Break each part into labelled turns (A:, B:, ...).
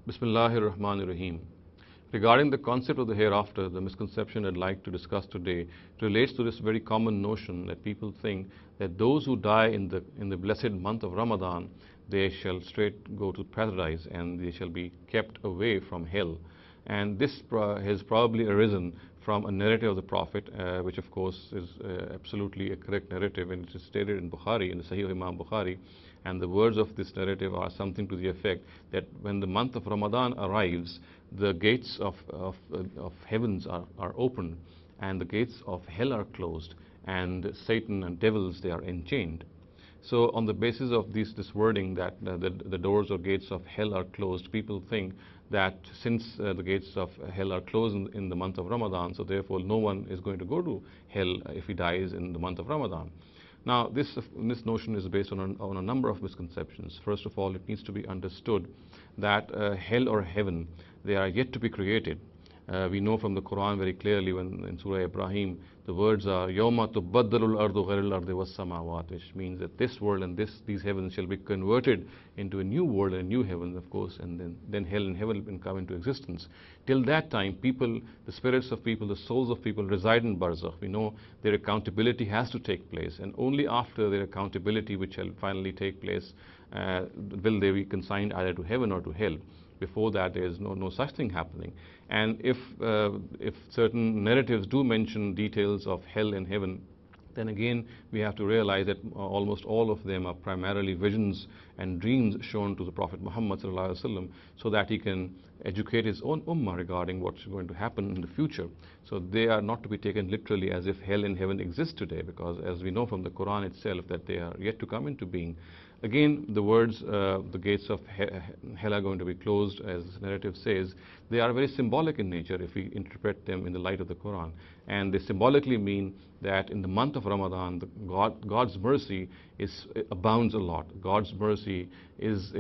A: Bismillahir Rahmanir Rahim. Regarding the concept of the hereafter, the misconception I'd like to discuss today relates to this very common notion that people think that those who die in the blessed month of Ramadan, they shall straight go to paradise and they shall be kept away from hell. And this has probably arisen from a narrative of the Prophet, which of course is absolutely a correct narrative, and it is stated in Bukhari, in the Sahih of Imam Bukhari. And the words of this narrative are something to the effect that when the month of Ramadan arrives, the gates of heavens are opened, and the gates of hell are closed, and Satan and devils, they are enchained. So on the basis of this wording that the doors or gates of hell are closed, people think that since the gates of hell are closed in the month of Ramadan, so therefore no one is going to go to hell if he dies in the month of Ramadan. Now, this notion is based on a number of misconceptions. First of all, it needs to be understood that hell or heaven, they are yet to be created. We know from the Quran very clearly when in Surah Ibrahim, the words are يَوْمَ تُبَدَّلُ الْأَرْضُ غَيْرِ الْأَرْضِ وَالسَّمَاوَاتِ, which means that this world and these heavens shall be converted into a new world and a new heaven, of course, and then hell and heaven will come into existence. Till that time, people, the spirits of people, the souls of people reside in Barzakh. We know their accountability has to take place, and only after their accountability, which shall finally take place, will they be consigned either to heaven or to hell. Before that, there is no such thing happening. And if certain narratives do mention details of hell and heaven, then again we have to realize that almost all of them are primarily visions and dreams shown to the Prophet Muhammad ﷺ, so that he can educate his own ummah regarding what's going to happen in the future. So they are not to be taken literally as if hell and heaven exist today, because as we know from the Quran itself that they are yet to come into being. Again, the words, the gates of hell are going to be closed, as the narrative says, they are very symbolic in nature if we interpret them in the light of the Quran. And they symbolically mean that in the month of Ramadan, God's mercy abounds a lot. God's mercy is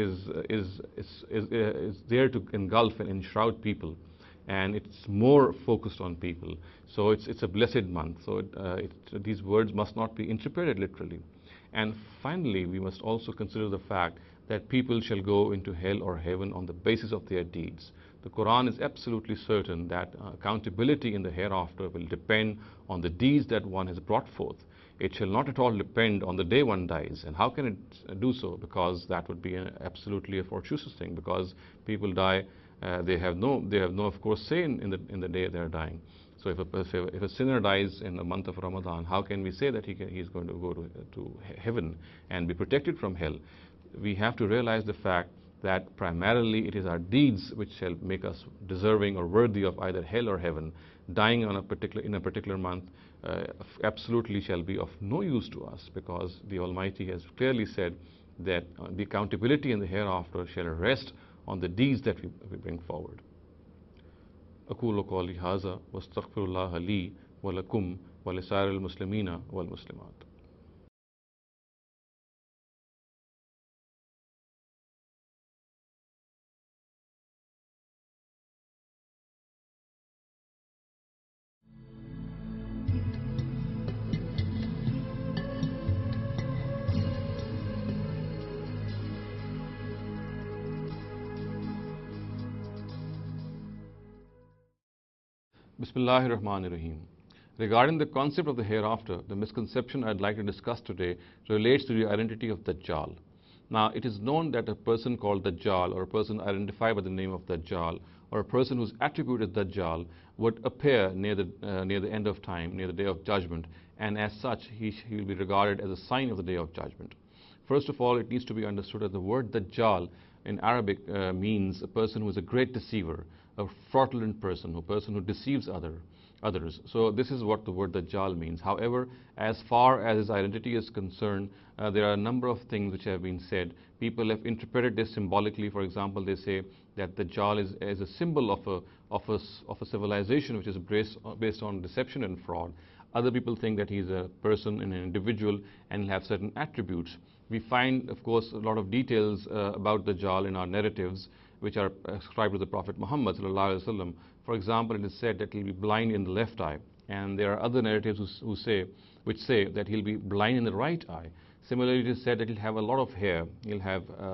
A: there to engulf and enshroud people, and it's more focused on people. So it's a blessed month. So these words must not be interpreted literally. And finally, we must also consider the fact that people shall go into hell or heaven on the basis of their deeds. The Quran is absolutely certain that accountability in the hereafter will depend on the deeds that one has brought forth. It shall not at all depend on the day one dies. And how can it do so? Because that would be absolutely a fortuitous thing, because people die, they have no of course say in the day they are dying. So if a sinner dies in the month of Ramadan, how can we say that he is going to go to heaven and be protected from hell? We have to realize the fact that primarily it is our deeds which shall make us deserving or worthy of either hell or heaven. Dying in a particular month absolutely shall be of no use to us, because the Almighty has clearly said that the accountability in the hereafter shall rest on the deeds that we bring forward. أقول قولي هذا واستغفر الله لي ولكم ولسائر المسلمين والمسلمات. Bismillahir Rahmanir Rahim. Regarding the concept of the hereafter, the misconception I'd like to discuss today relates to the identity of Dajjal. Now, it is known that a person called Dajjal, or a person identified by the name of Dajjal, or a person whose attribute is Dajjal, would appear near the end of time, near the day of judgment, and as such, he will be regarded as a sign of the day of judgment. First of all, it needs to be understood that the word Dajjal in Arabic means a person who is a great deceiver, a fraudulent person, a person who deceives others. So this is what the word Dajjal means. However, as far as his identity is concerned, there are a number of things which have been said. People have interpreted this symbolically. For example, they say that Dajjal is a symbol of a civilization which is based on deception and fraud. Other people think that he's a person, an individual, and he'll have certain attributes. We find, of course, a lot of details about Dajjal in our narratives, which are ascribed to the Prophet Muhammad ﷺ. For example, it is said that he'll be blind in the left eye, and there are other narratives which say that he'll be blind in the right eye. Similarly, it is said that he'll have a lot of hair, he'll have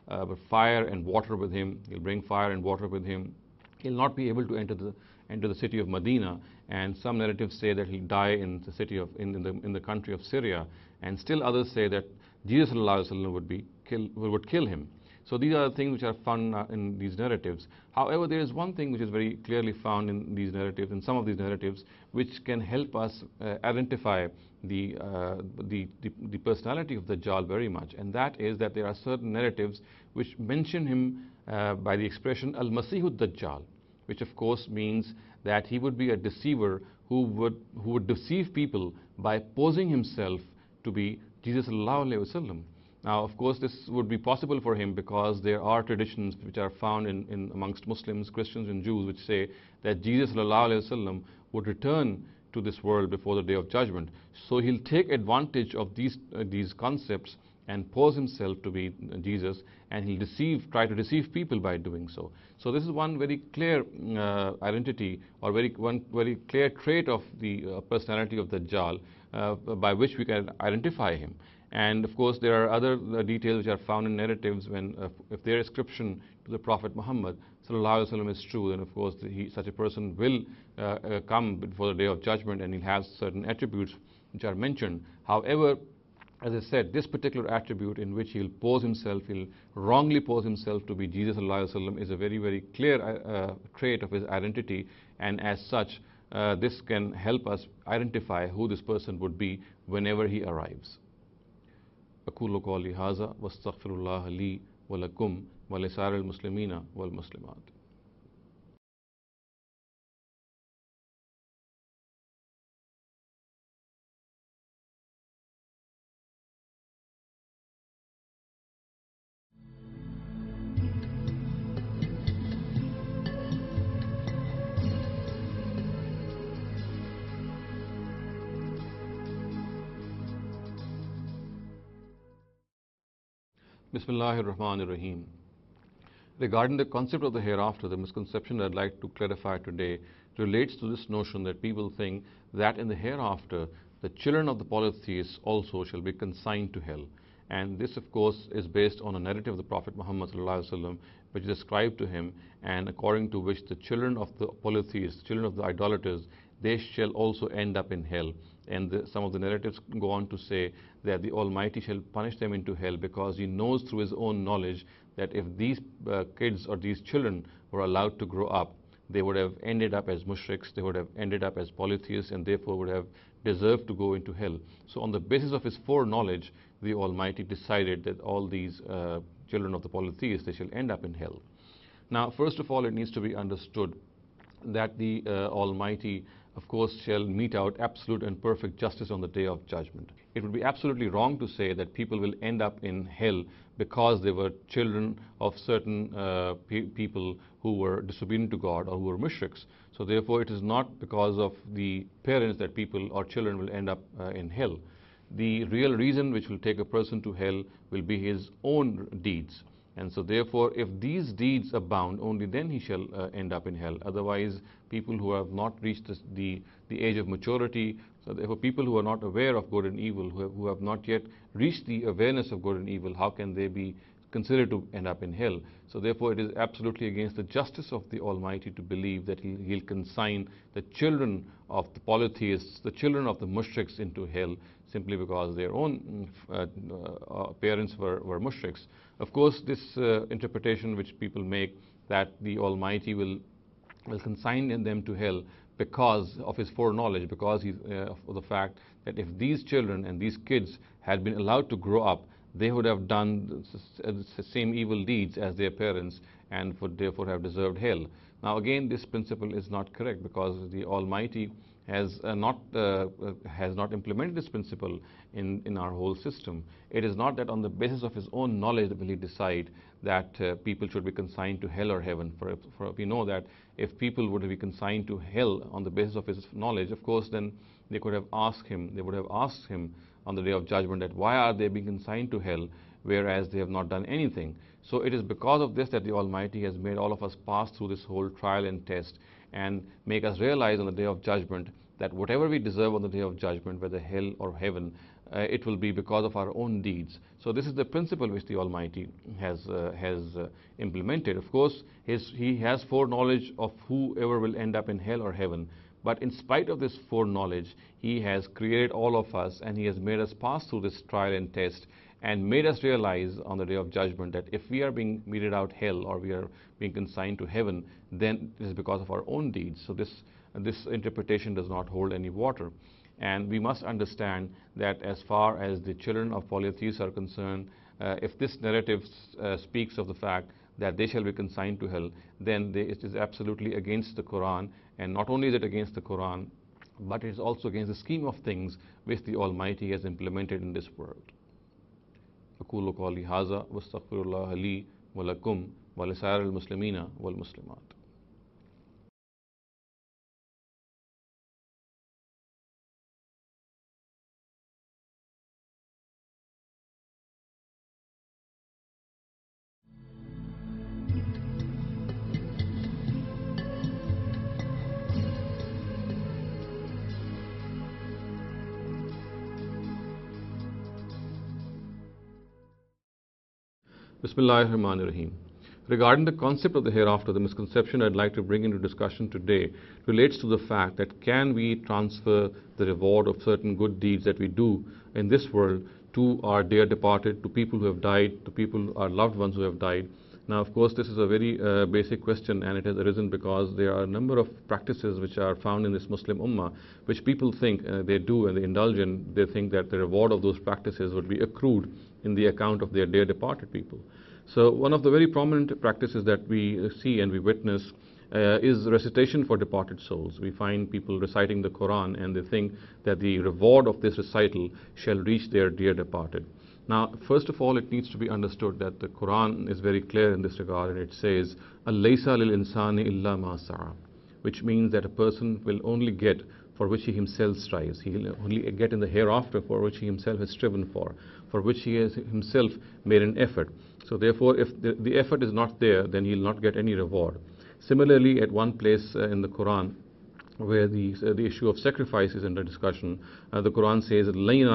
A: but fire and water with him. He'll bring fire and water with him. He'll not be able to enter the city of Medina, and some narratives say that he'll die in the city of in the country of Syria, and still others say that Jesus sallallahu alaihi wasallam would kill him. So these are the things which are found in these narratives. However, there is one thing which is very clearly found in these narratives, in some of these narratives, which can help us identify the personality of Dajjal very much, and that is that there are certain narratives which mention him by the expression Al-Masihud Dajjal, which of course means that he would be a deceiver who would deceive people by posing himself to be Jesus sallallahu alaihi wasallam. Now, of course, this would be possible for him because there are traditions which are found in amongst Muslims, Christians, and Jews which say that Jesus sallallahu alaihi wasallam would return to this world before the Day of Judgment. So he'll take advantage of these concepts and pose himself to be Jesus, and he'll try to deceive people by doing so. So this is one very clear identity, or one very clear trait of the personality of Dajjal by which we can identify him. And of course, there are other details which are found in narratives when, if their ascription to the Prophet Muhammad sallallahu alaihi wasallam is true, then of course such a person will come before the Day of Judgment, and he'll have certain attributes which are mentioned. However, as I said, this particular attribute in which he'll wrongly pose himself to be Jesus sallallahu alaihi wasallam is a very, very clear trait of his identity, and as such, this can help us identify who this person would be whenever he arrives. أقول قولي هذا واستغفر الله لي ولكم ولسائر المسلمين والمسلمات. Bismillahir Rahmanir Rahim. Regarding the concept of the hereafter, the misconception that I'd like to clarify today relates to this notion that people think that in the hereafter, the children of the polytheists also shall be consigned to hell. And this, of course, is based on a narrative of the Prophet Muhammad sallallahu alaihi wasallam, which is ascribed to him, and according to which the children of the polytheists, children of the idolaters, they shall also end up in hell. And some of the narratives go on to say that the Almighty shall punish them into hell because He knows through His own knowledge that if these kids or these children were allowed to grow up, they would have ended up as mushriks, they would have ended up as polytheists, and therefore would have deserved to go into hell. So on the basis of His foreknowledge, the Almighty decided that all these children of the polytheists, they shall end up in hell. Now, first of all, it needs to be understood that the Almighty, of course, shall mete out absolute and perfect justice on the Day of Judgment. It would be absolutely wrong to say that people will end up in hell because they were children of certain people who were disobedient to God or who were mushriks. So therefore, it is not because of the parents that people or children will end up in hell. The real reason which will take a person to hell will be his own deeds. And so therefore, if these deeds abound, only then he shall end up in hell. Otherwise, people who have not reached the age of maturity, so therefore people who are not aware of good and evil, who have not yet reached the awareness of good and evil, how can they be considered to end up in hell? So therefore, it is absolutely against the justice of the Almighty to believe that He'll consign the children of the polytheists, the children of the mushriks into hell, simply because their own parents were mushriks. Of course, this interpretation which people make, that the Almighty will consign them to hell because of His foreknowledge, because of the fact that if these children and these kids had been allowed to grow up, they would have done the same evil deeds as their parents and would therefore have deserved hell. Now again, this principle is not correct, because the Almighty has not implemented this principle in our whole system. It is not that on the basis of His own knowledge will He decide that people should be consigned to hell or heaven. For we know that if people were to be consigned to hell on the basis of His knowledge, of course, then they would have asked Him on the Day of Judgment that why are they being consigned to hell, whereas they have not done anything. So it is because of this that the Almighty has made all of us pass through this whole trial and test, and make us realize on the Day of Judgment that whatever we deserve on the Day of Judgment, whether hell or heaven, it will be because of our own deeds. So this is the principle which the Almighty has implemented. Of course, He has foreknowledge of whoever will end up in hell or heaven. But in spite of this foreknowledge, He has created all of us, and He has made us pass through this trial and test, and made us realize on the Day of Judgment that if we are being meted out hell or we are being consigned to heaven, then it is because of our own deeds. So this interpretation does not hold any water. And we must understand that as far as the children of polytheists are concerned, if this narrative speaks of the fact that they shall be consigned to hell, then it is absolutely against the Quran. And not only is it against the Quran, but it is also against the scheme of things which the Almighty has implemented in this world. أقول قولي هذا واستغفر الله لي ولكم ولسائر المسلمين والمسلمات. Bismillahir Rahmanir Rahim. Regarding the concept of the hereafter, the misconception I'd like to bring into discussion today relates to the fact that can we transfer the reward of certain good deeds that we do in this world to our dear departed, to people who have died, to people, our loved ones who have died. Now, of course, this is a very basic question, and it has arisen because there are a number of practices which are found in this Muslim Ummah, which people think they do and they indulge in. They think that the reward of those practices would be accrued in the account of their dear departed people. So one of the very prominent practices that we see and we witness is recitation for departed souls. We find people reciting the Quran and they think that the reward of this recital shall reach their dear departed. Now, first of all, it needs to be understood that the Quran is very clear in this regard, and it says, "Alaysa lil insani illa ma sa'a," which means that a person will only get for which he himself strives. He will only get in the hereafter for which he himself has striven for which he has himself made an effort. So therefore, if the effort is not there, then he will not get any reward. Similarly, at one place in the Quran, where the issue of sacrifice is under discussion, the Quran says,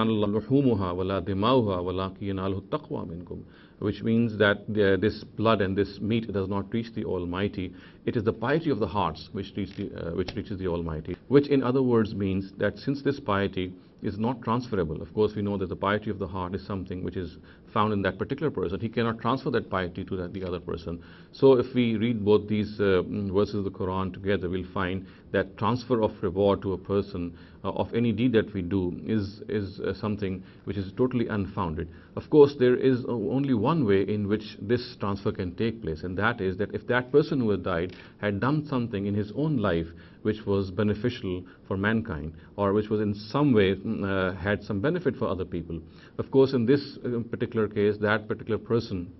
A: which means that this blood and this meat does not reach the Almighty. It is the piety of the hearts which reaches the Almighty, which in other words means that since this piety is not transferable, of course we know that the piety of the heart is something which is found in that particular person. He cannot transfer that piety to the other person. So if we read both these verses of the Quran together, we'll find that transfer of reward to a person of any deed that we do is something which is totally unfounded. Of course, there is only one way in which this transfer can take place, and that is that if that person who had died had done something in his own life which was beneficial for mankind, or which was in some way had some benefit for other people. Of course, in this particular case, that particular person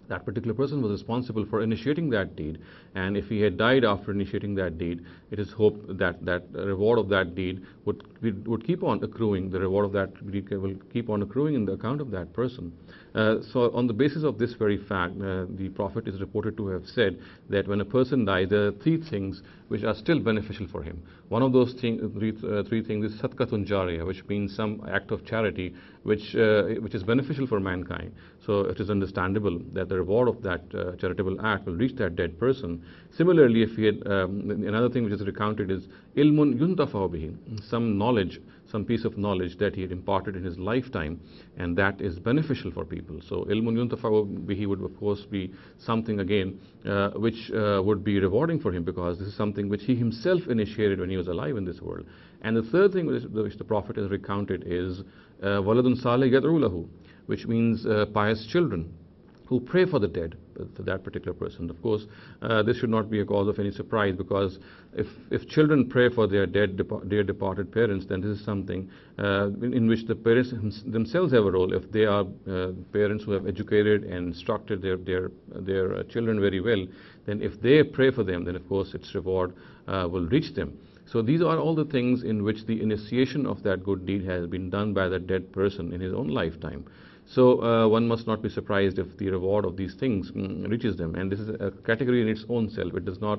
A: was responsible for initiating that deed, and if he had died after initiating that deed, it is hoped that the reward of that deed would keep on accruing. The reward of that deed will keep on accruing in the account of that person. So on the basis of this very fact, the Prophet is reported to have said that when a person dies, there are three things which are still beneficial for him. One of those three things is sadqatun jariyah, which means some act of charity which is beneficial for mankind. So it is understandable that the reward of that charitable act will reach that dead person. Similarly, if he had another thing which is recounted is ilmun yuntafa'u bihi, some knowledge, some piece of knowledge that he had imparted in his lifetime, and that is beneficial for people. So ilmun yuntafa'u bihi would of course be something again which would be rewarding for him, because this is something which he himself initiated when he was alive in this world. And the third thing which the Prophet has recounted is waladun salih yad'u lahu, which means pious children who pray for the dead, for that particular person. Of course, this should not be a cause of any surprise, because if children pray for their dear departed parents, then this is something in which the parents themselves have a role. If they are parents who have educated and instructed their children very well, then if they pray for them, then of course its reward will reach them. So these are all the things in which the initiation of that good deed has been done by the dead person in his own lifetime. So one must not be surprised if the reward of these things reaches them. And this is a category in its own self. It does not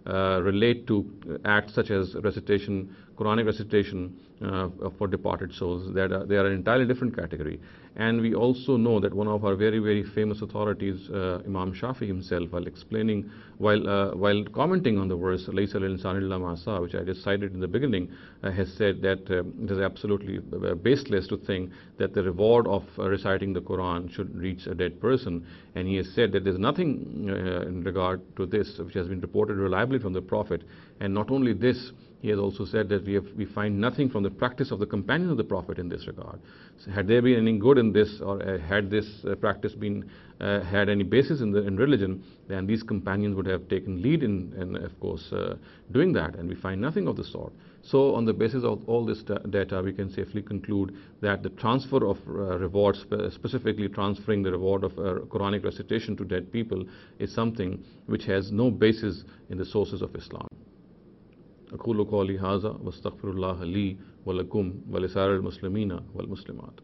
A: relate to acts such as recitation, Quranic recitation for departed souls. They are an entirely different category. And we also know that one of our very, very famous authorities, Imam Shafi himself, while commenting on the verse "Laysa lil-insani illa ma sa'a," which I just cited in the beginning, has said that it is absolutely baseless to think that the reward of reciting the Quran should reach a dead person. And he has said that there's nothing in regard to this which has been reported reliably from the Prophet. And not only this, he has also said that we find nothing from the practice of the companions of the Prophet in this regard. So had there been any good in this, or had this practice been had any basis in religion, then these companions would have taken lead in of course, doing that. And we find nothing of the sort. So on the basis of all this data, we can safely conclude that the transfer of rewards, specifically transferring the reward of Quranic recitation to dead people, is something which has no basis in the sources of Islam. أقول قولي هذا واستغفر الله لي ولكم ولسائر المسلمين والمسلمات.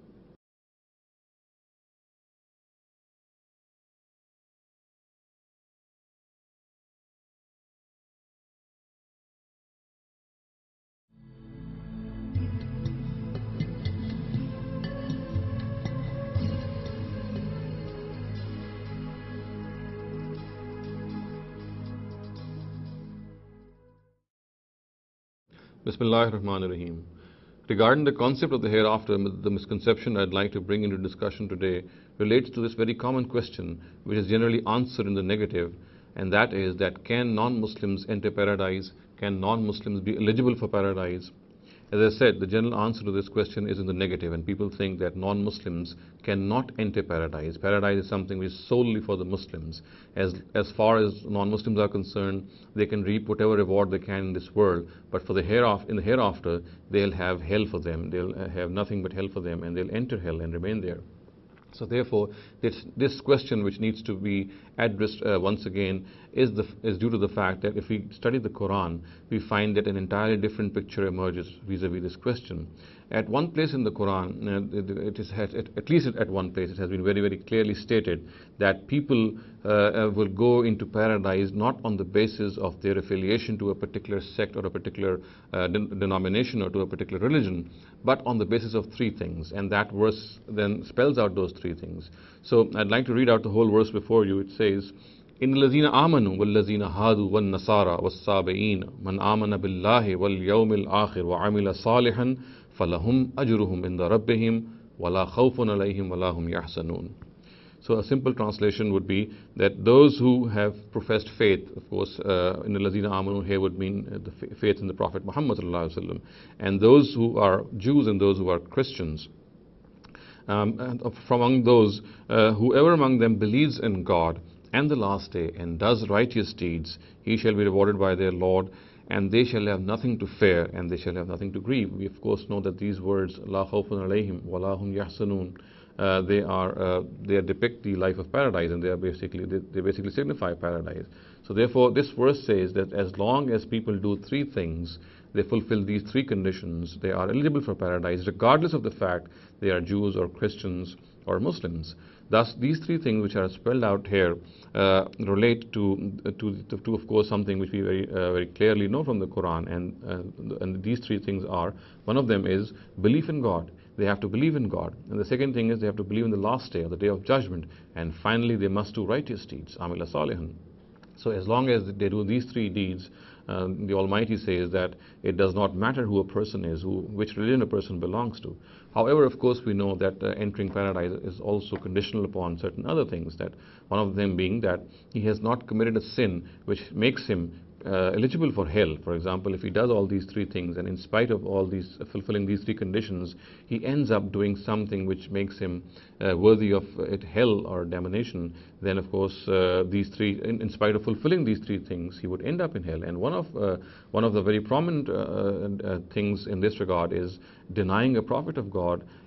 A: Bismillahir Rahmanir Rahim. Regarding the concept of the hereafter, the misconception I'd like to bring into discussion today relates to this very common question, which is generally answered in the negative, and that is that can non-Muslims enter paradise? Can non-Muslims be eligible for paradise? As I said, the general answer to this question is in the negative, and people think that non-Muslims cannot enter paradise. Paradise is something which is solely for the Muslims. As far as non-Muslims are concerned, they can reap whatever reward they can in this world, but for the hereafter, they'll have hell for them. They'll have nothing but hell for them, and they'll enter hell and remain there. So therefore, this question, which needs to be addressed once again, is due to the fact that if we study the Quran, we find that an entirely different picture emerges vis-a-vis this question. At one place in the Quran, at least at one place, it has been very, very clearly stated that people will go into paradise not on the basis of their affiliation to a particular sect or a particular denomination or to a particular religion, but on the basis of three things. And that verse then spells out those three things. So I'd like to read out the whole verse before you. It says, إن الذين آمنوا والذين هادوا والنصارى والصابئين من آمن بالله واليوم الآخر وعمل صالحا فلهم أجرهم عند ربهم ولا خوف عليهم ولا هم يحزنون. So a simple translation would be that those who have professed faith, of course, in the Lazina Amanu here would mean the faith in the Prophet Muhammad sallallahu alaihi wasallam, and those who are Jews and those who are Christians. And from among those, whoever among them believes in God and the last day and does righteous deeds, he shall be rewarded by their Lord, and they shall have nothing to fear and they shall have nothing to grieve. We of course know that these words, La khawfun alayhim wa la hum yahzanun, they depict the life of paradise, and they basically signify paradise. So therefore, this verse says that as long as people do three things, they fulfill these three conditions, they are eligible for paradise, regardless of the fact they are Jews or Christians or Muslims. Thus, these three things which are spelled out here relate to of course something which we very clearly know from the Quran, and these three things are: one of them is belief in God. They have to believe in God. And the second thing is they have to believe in the last day or the day of judgment. And finally, they must do righteous deeds, amila salihan. So as long as they do these three deeds, the Almighty says that it does not matter who a person is, which religion a person belongs to. However, of course, we know that entering paradise is also conditional upon certain other things, that one of them being that he has not committed a sin which makes him eligible for hell. For example, if he does all these three things, and in spite of all these fulfilling these three conditions, he ends up doing something which makes him worthy of hell or damnation, then of course these three, in spite of fulfilling these three things, he would end up in hell. And one of the very prominent things in this regard is denying a prophet of God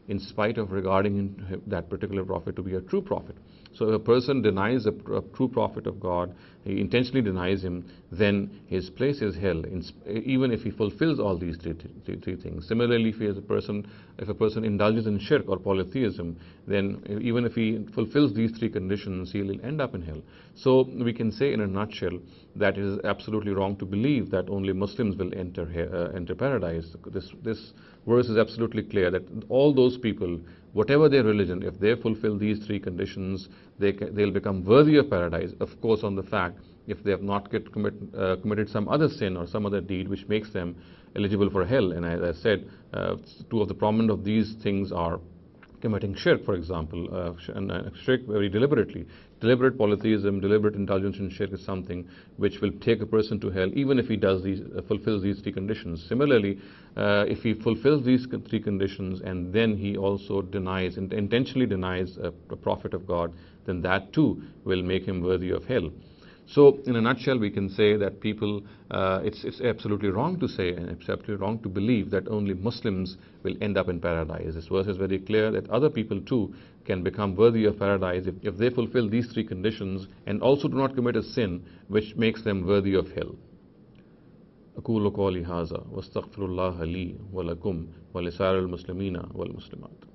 A: in spite of regarding that particular prophet to be a true prophet. So if a person denies a true prophet of God, he intentionally denies him, then his place is hell, even if he fulfills all these three things. Similarly, if a person indulges in shirk or polytheism, then even if he fulfills these three conditions, he will end up in hell. So we can say in a nutshell that it is absolutely wrong to believe that only Muslims will enter paradise. This verse is absolutely clear that all those people, whatever their religion, if they fulfill these three conditions, they'll become worthy of paradise. Of course, on the fact if they have not committed some other sin or some other deed which makes them eligible for hell. And as I said, two of the prominent of these things are committing shirk, for example, shirk very deliberately. Deliberate polytheism, deliberate indulgence in shirk is something which will take a person to hell, even if he fulfills these three conditions. Similarly, if he fulfills these three conditions and then he also intentionally denies a prophet of God, then that too will make him worthy of hell. So, in a nutshell, we can say that it's absolutely wrong to say and it's absolutely wrong to believe that only Muslims will end up in paradise. This verse is very clear that other people too can become worthy of paradise if they fulfill these three conditions and also do not commit a sin which makes them worthy of hell. أقول قولي هذا واستغفر الله لي ولكم ولسائر المسلمين والمسلمات.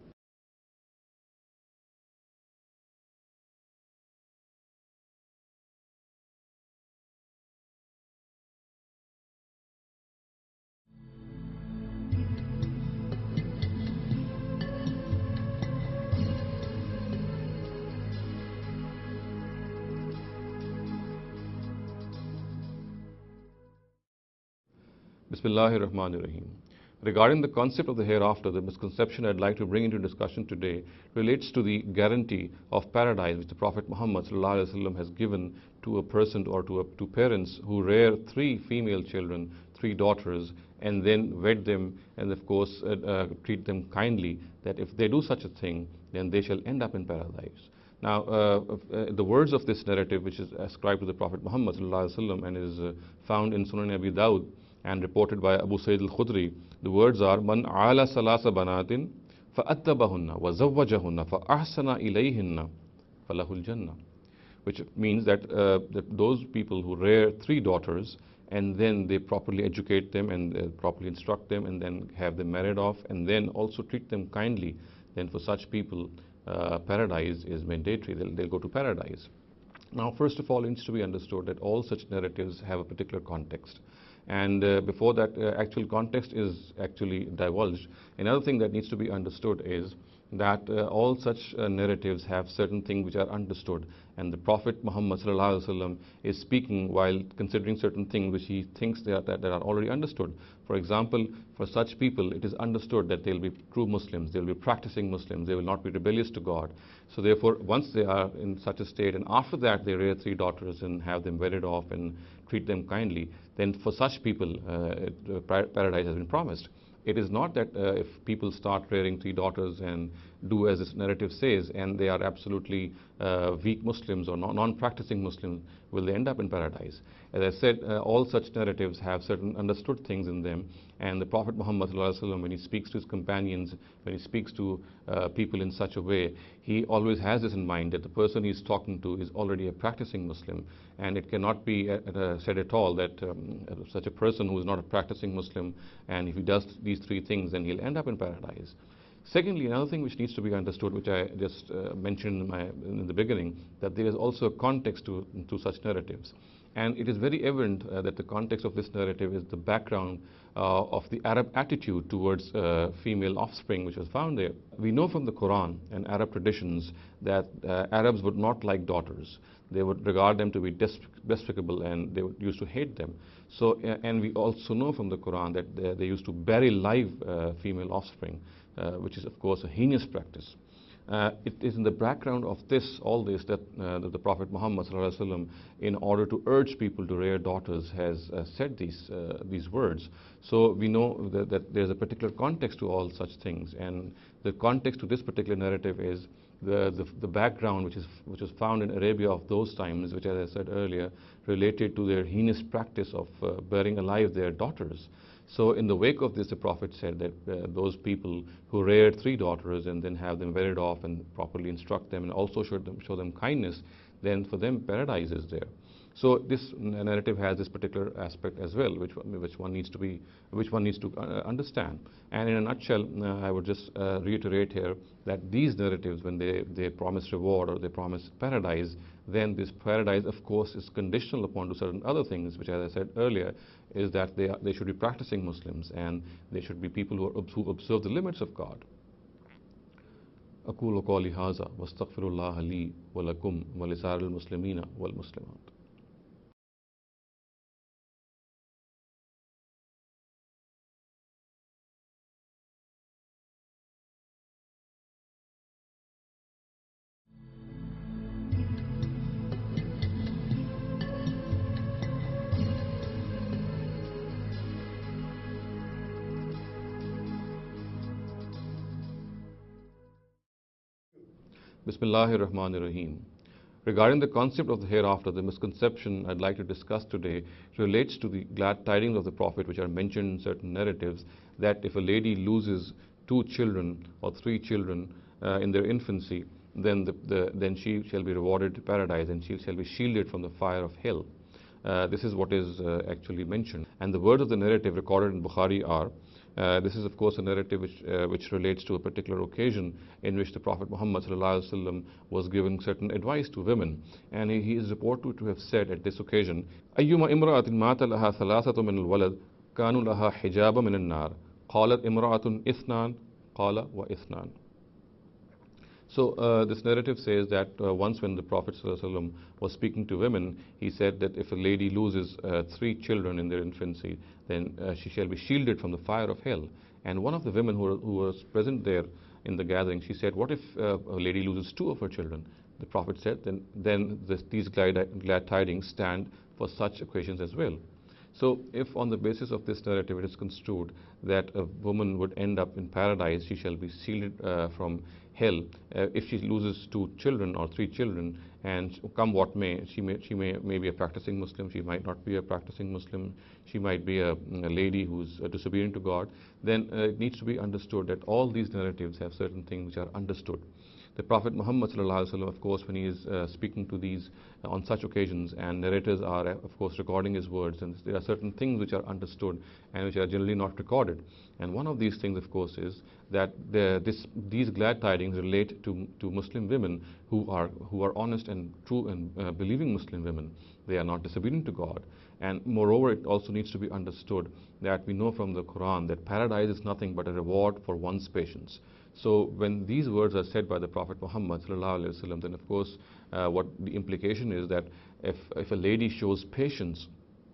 A: Bismillahir Rahmanir Rahim. Regarding the concept of the hereafter, the misconception I'd like to bring into discussion today relates to the guarantee of paradise which the Prophet Muhammad ﷺ has given to a person or to parents who rear three female children, three daughters, and then wed them and of course treat them kindly, that if they do such a thing, then they shall end up in paradise. Now, the words of this narrative, which is ascribed to the Prophet Muhammad ﷺ and is found in Sunan Abi Dawud and reported by Abu Sayyid al-Khudri, the words are, Man ala salasa banatin fa'attabahunna wa zawwajahunna fa'ahsana ilayhinna falahul jannah. Which means that those people who rear three daughters and then they properly educate them and properly instruct them and then have them married off and then also treat them kindly, then for such people paradise is mandatory. They'll go to paradise. Now, first of all, it needs to be understood that all such narratives have a particular context. And before that actual context is actually divulged, another thing that needs to be understood is that all such narratives have certain things which are understood, and the Prophet Muhammad ﷺ is speaking while considering certain things which he thinks that are already understood. For example, for such people, it is understood that they'll be true Muslims, they'll be practicing Muslims, they will not be rebellious to God. So therefore, once they are in such a state, and after that they rear three daughters and have them wedded off and treat them kindly, then for such people, paradise has been promised. It is not that if people start rearing three daughters and do as this narrative says, and they are absolutely weak Muslims or non-practicing Muslims, will they end up in paradise? As I said, all such narratives have certain understood things in them, and the Prophet Muhammad ﷺ, when he speaks to his companions, when he speaks to people in such a way, he always has this in mind that the person he's talking to is already a practicing Muslim, and it cannot be said at all that such a person who is not a practicing Muslim, and if he does these three things, then he'll end up in paradise. Secondly, another thing which needs to be understood, which I just mentioned in the beginning, that there is also a context to such narratives. And it is very evident that the context of this narrative is the background of the Arab attitude towards female offspring which was found there. We know from the Quran and Arab traditions that Arabs would not like daughters. They would regard them to be despicable and they used to hate them. So, and we also know from the Quran that they used to bury live female offspring, which is of course a heinous practice. It is in the background of all this that the Prophet Muhammad ﷺ, in order to urge people to rear daughters, has said these words. So we know that there's a particular context to all such things, and the context to this particular narrative is the background which was found in Arabia of those times, which, as I said earlier, related to their heinous practice of burying alive their daughters. So in the wake of this, the Prophet said that those people who reared 3 daughters and then have them wedded off and properly instruct them and also show them kindness, then for them paradise is there. So this narrative has this particular aspect as well, which one needs to understand. And in a nutshell, I would just reiterate here that these narratives, when they promise reward or they promise paradise, then this paradise, of course, is conditional upon to certain other things, which, as I said earlier, is that they should be practicing Muslims and they should be people who observe the limits of God. أقول قولي هذا واستغفر الله لي ولكم ولسائر المسلمين والمسلمات. Bismillahir Rahmanir Rahim. Regarding the concept of the hereafter, the misconception I'd like to discuss today relates to the glad tidings of the Prophet, which are mentioned in certain narratives, that if a lady loses 2 children or 3 children in their infancy, then she shall be rewarded to paradise and she shall be shielded from the fire of hell. This is what is actually mentioned. And the words of the narrative recorded in Bukhari are, this is of course a narrative which relates to a particular occasion in which the Prophet Muhammad ﷺ was giving certain advice to women. And he is reported to have said at this occasion, أيما امرأة مات لها ثلاثة من الولد كانوا لها حجابا من النار قالت امرأة إثنان قال وإثنان. So this narrative says that once when the Prophet ﷺ was speaking to women, he said that if a lady loses 3 children in their infancy, then she shall be shielded from the fire of hell. And one of the women who was present there in the gathering, she said, what if a lady loses 2 of her children? The Prophet said, then these glad tidings stand for such occasions as well. So if on the basis of this narrative it is construed that a woman would end up in paradise, she shall be shielded from hell. If she loses 2 children or 3 children, and come what may, she may be a practicing Muslim, she might not be a practicing Muslim, she might be a lady who's disobedient to God, then it needs to be understood that all these narratives have certain things which are understood. The Prophet Muhammad ﷺ, of course, when he is speaking to these on such occasions, and narrators are, of course, recording his words, and there are certain things which are understood and which are generally not recorded. And one of these things, of course, is that these glad tidings relate to Muslim women who are honest and true and believing Muslim women. They are not disobedient to God. And moreover, it also needs to be understood that we know from the Quran that paradise is nothing but a reward for one's patience. So when these words are said by the Prophet Muhammad ﷺ, then of course what the implication is that if a lady shows patience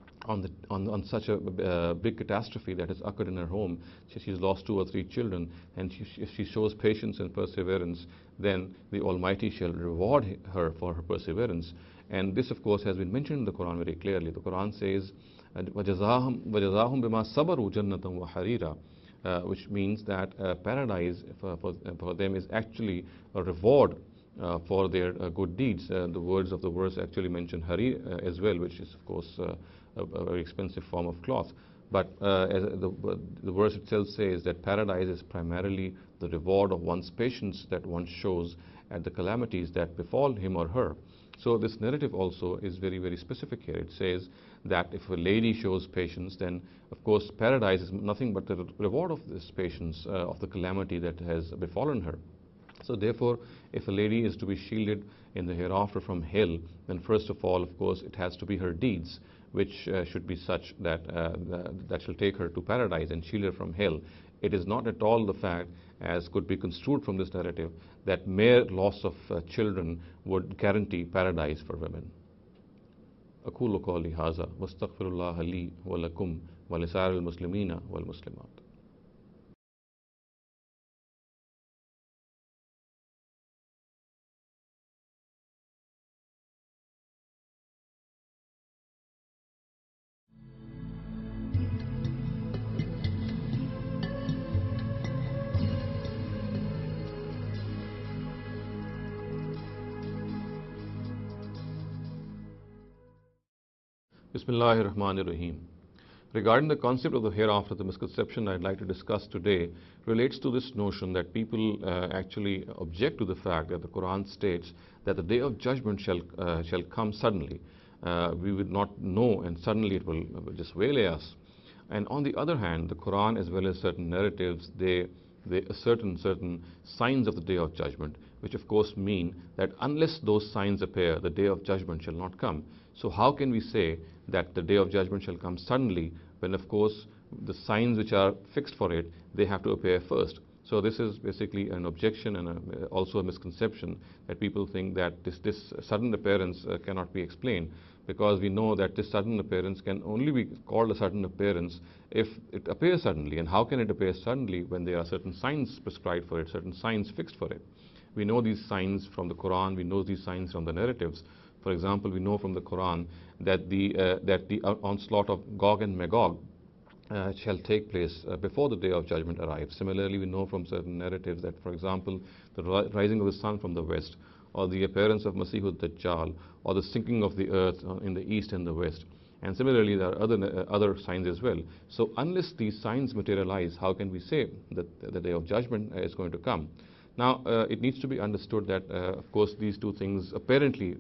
A: on such a big catastrophe that has occurred in her home, she's lost 2 or 3 children, and if she shows patience and perseverance, then the Almighty shall reward her for her perseverance. And this, of course, has been mentioned in the Quran very clearly. The Quran says, وَجَزَاهُمْ بِمَا صَبَرُوا جَنَّةً وَحَرِيرًا. Which means that paradise for them is actually a reward for their good deeds. The words of the verse actually mention harir as well, which is of course a very expensive form of cloth. But as the verse itself says that paradise is primarily the reward of one's patience that one shows at the calamities that befall him or her. So this narrative also is very, very specific here. It says that if a lady shows patience, then of course paradise is nothing but the reward of this patience, of the calamity that has befallen her. So therefore, if a lady is to be shielded in the hereafter from hell, then first of all, of course, it has to be her deeds, which should be such that that shall take her to paradise and shield her from hell. It is not at all the fact, as could be construed from this narrative, that mere loss of children would guarantee paradise for women. أقول قولي هذا واستغفر الله لي ولكم ولسائر المسلمين والمسلمات. Bismillahir Rahmanir Rahim. Regarding the concept of the hereafter, the misconception I'd like to discuss today relates to this notion that people actually object to the fact that the Quran states that the day of judgment shall come suddenly. We would not know, and suddenly it will just waylay us. And on the other hand, the Quran, as well as certain narratives, they assert certain signs of the day of judgment, which of course mean that unless those signs appear, the day of judgment shall not come. So how can we say that the day of judgment shall come suddenly when of course the signs which are fixed for it, they have to appear first? So this is basically an objection and also a misconception that people think that this sudden appearance cannot be explained, because we know that this sudden appearance can only be called a sudden appearance if it appears suddenly. And how can it appear suddenly when there are certain signs prescribed for it, certain signs fixed for it? We know these signs from the Quran, we know these signs from the narratives. For example, we know from the Quran that the onslaught of Gog and Magog shall take place before the day of judgment arrives. Similarly, we know from certain narratives that, for example, the rising of the sun from the west, or the appearance of Masih ad-Dajjal, or the sinking of the earth in the east and the west. And similarly, there are other signs as well. So unless these signs materialize, how can we say that the day of judgment is going to come? Now, it needs to be understood that, of course, these two things apparently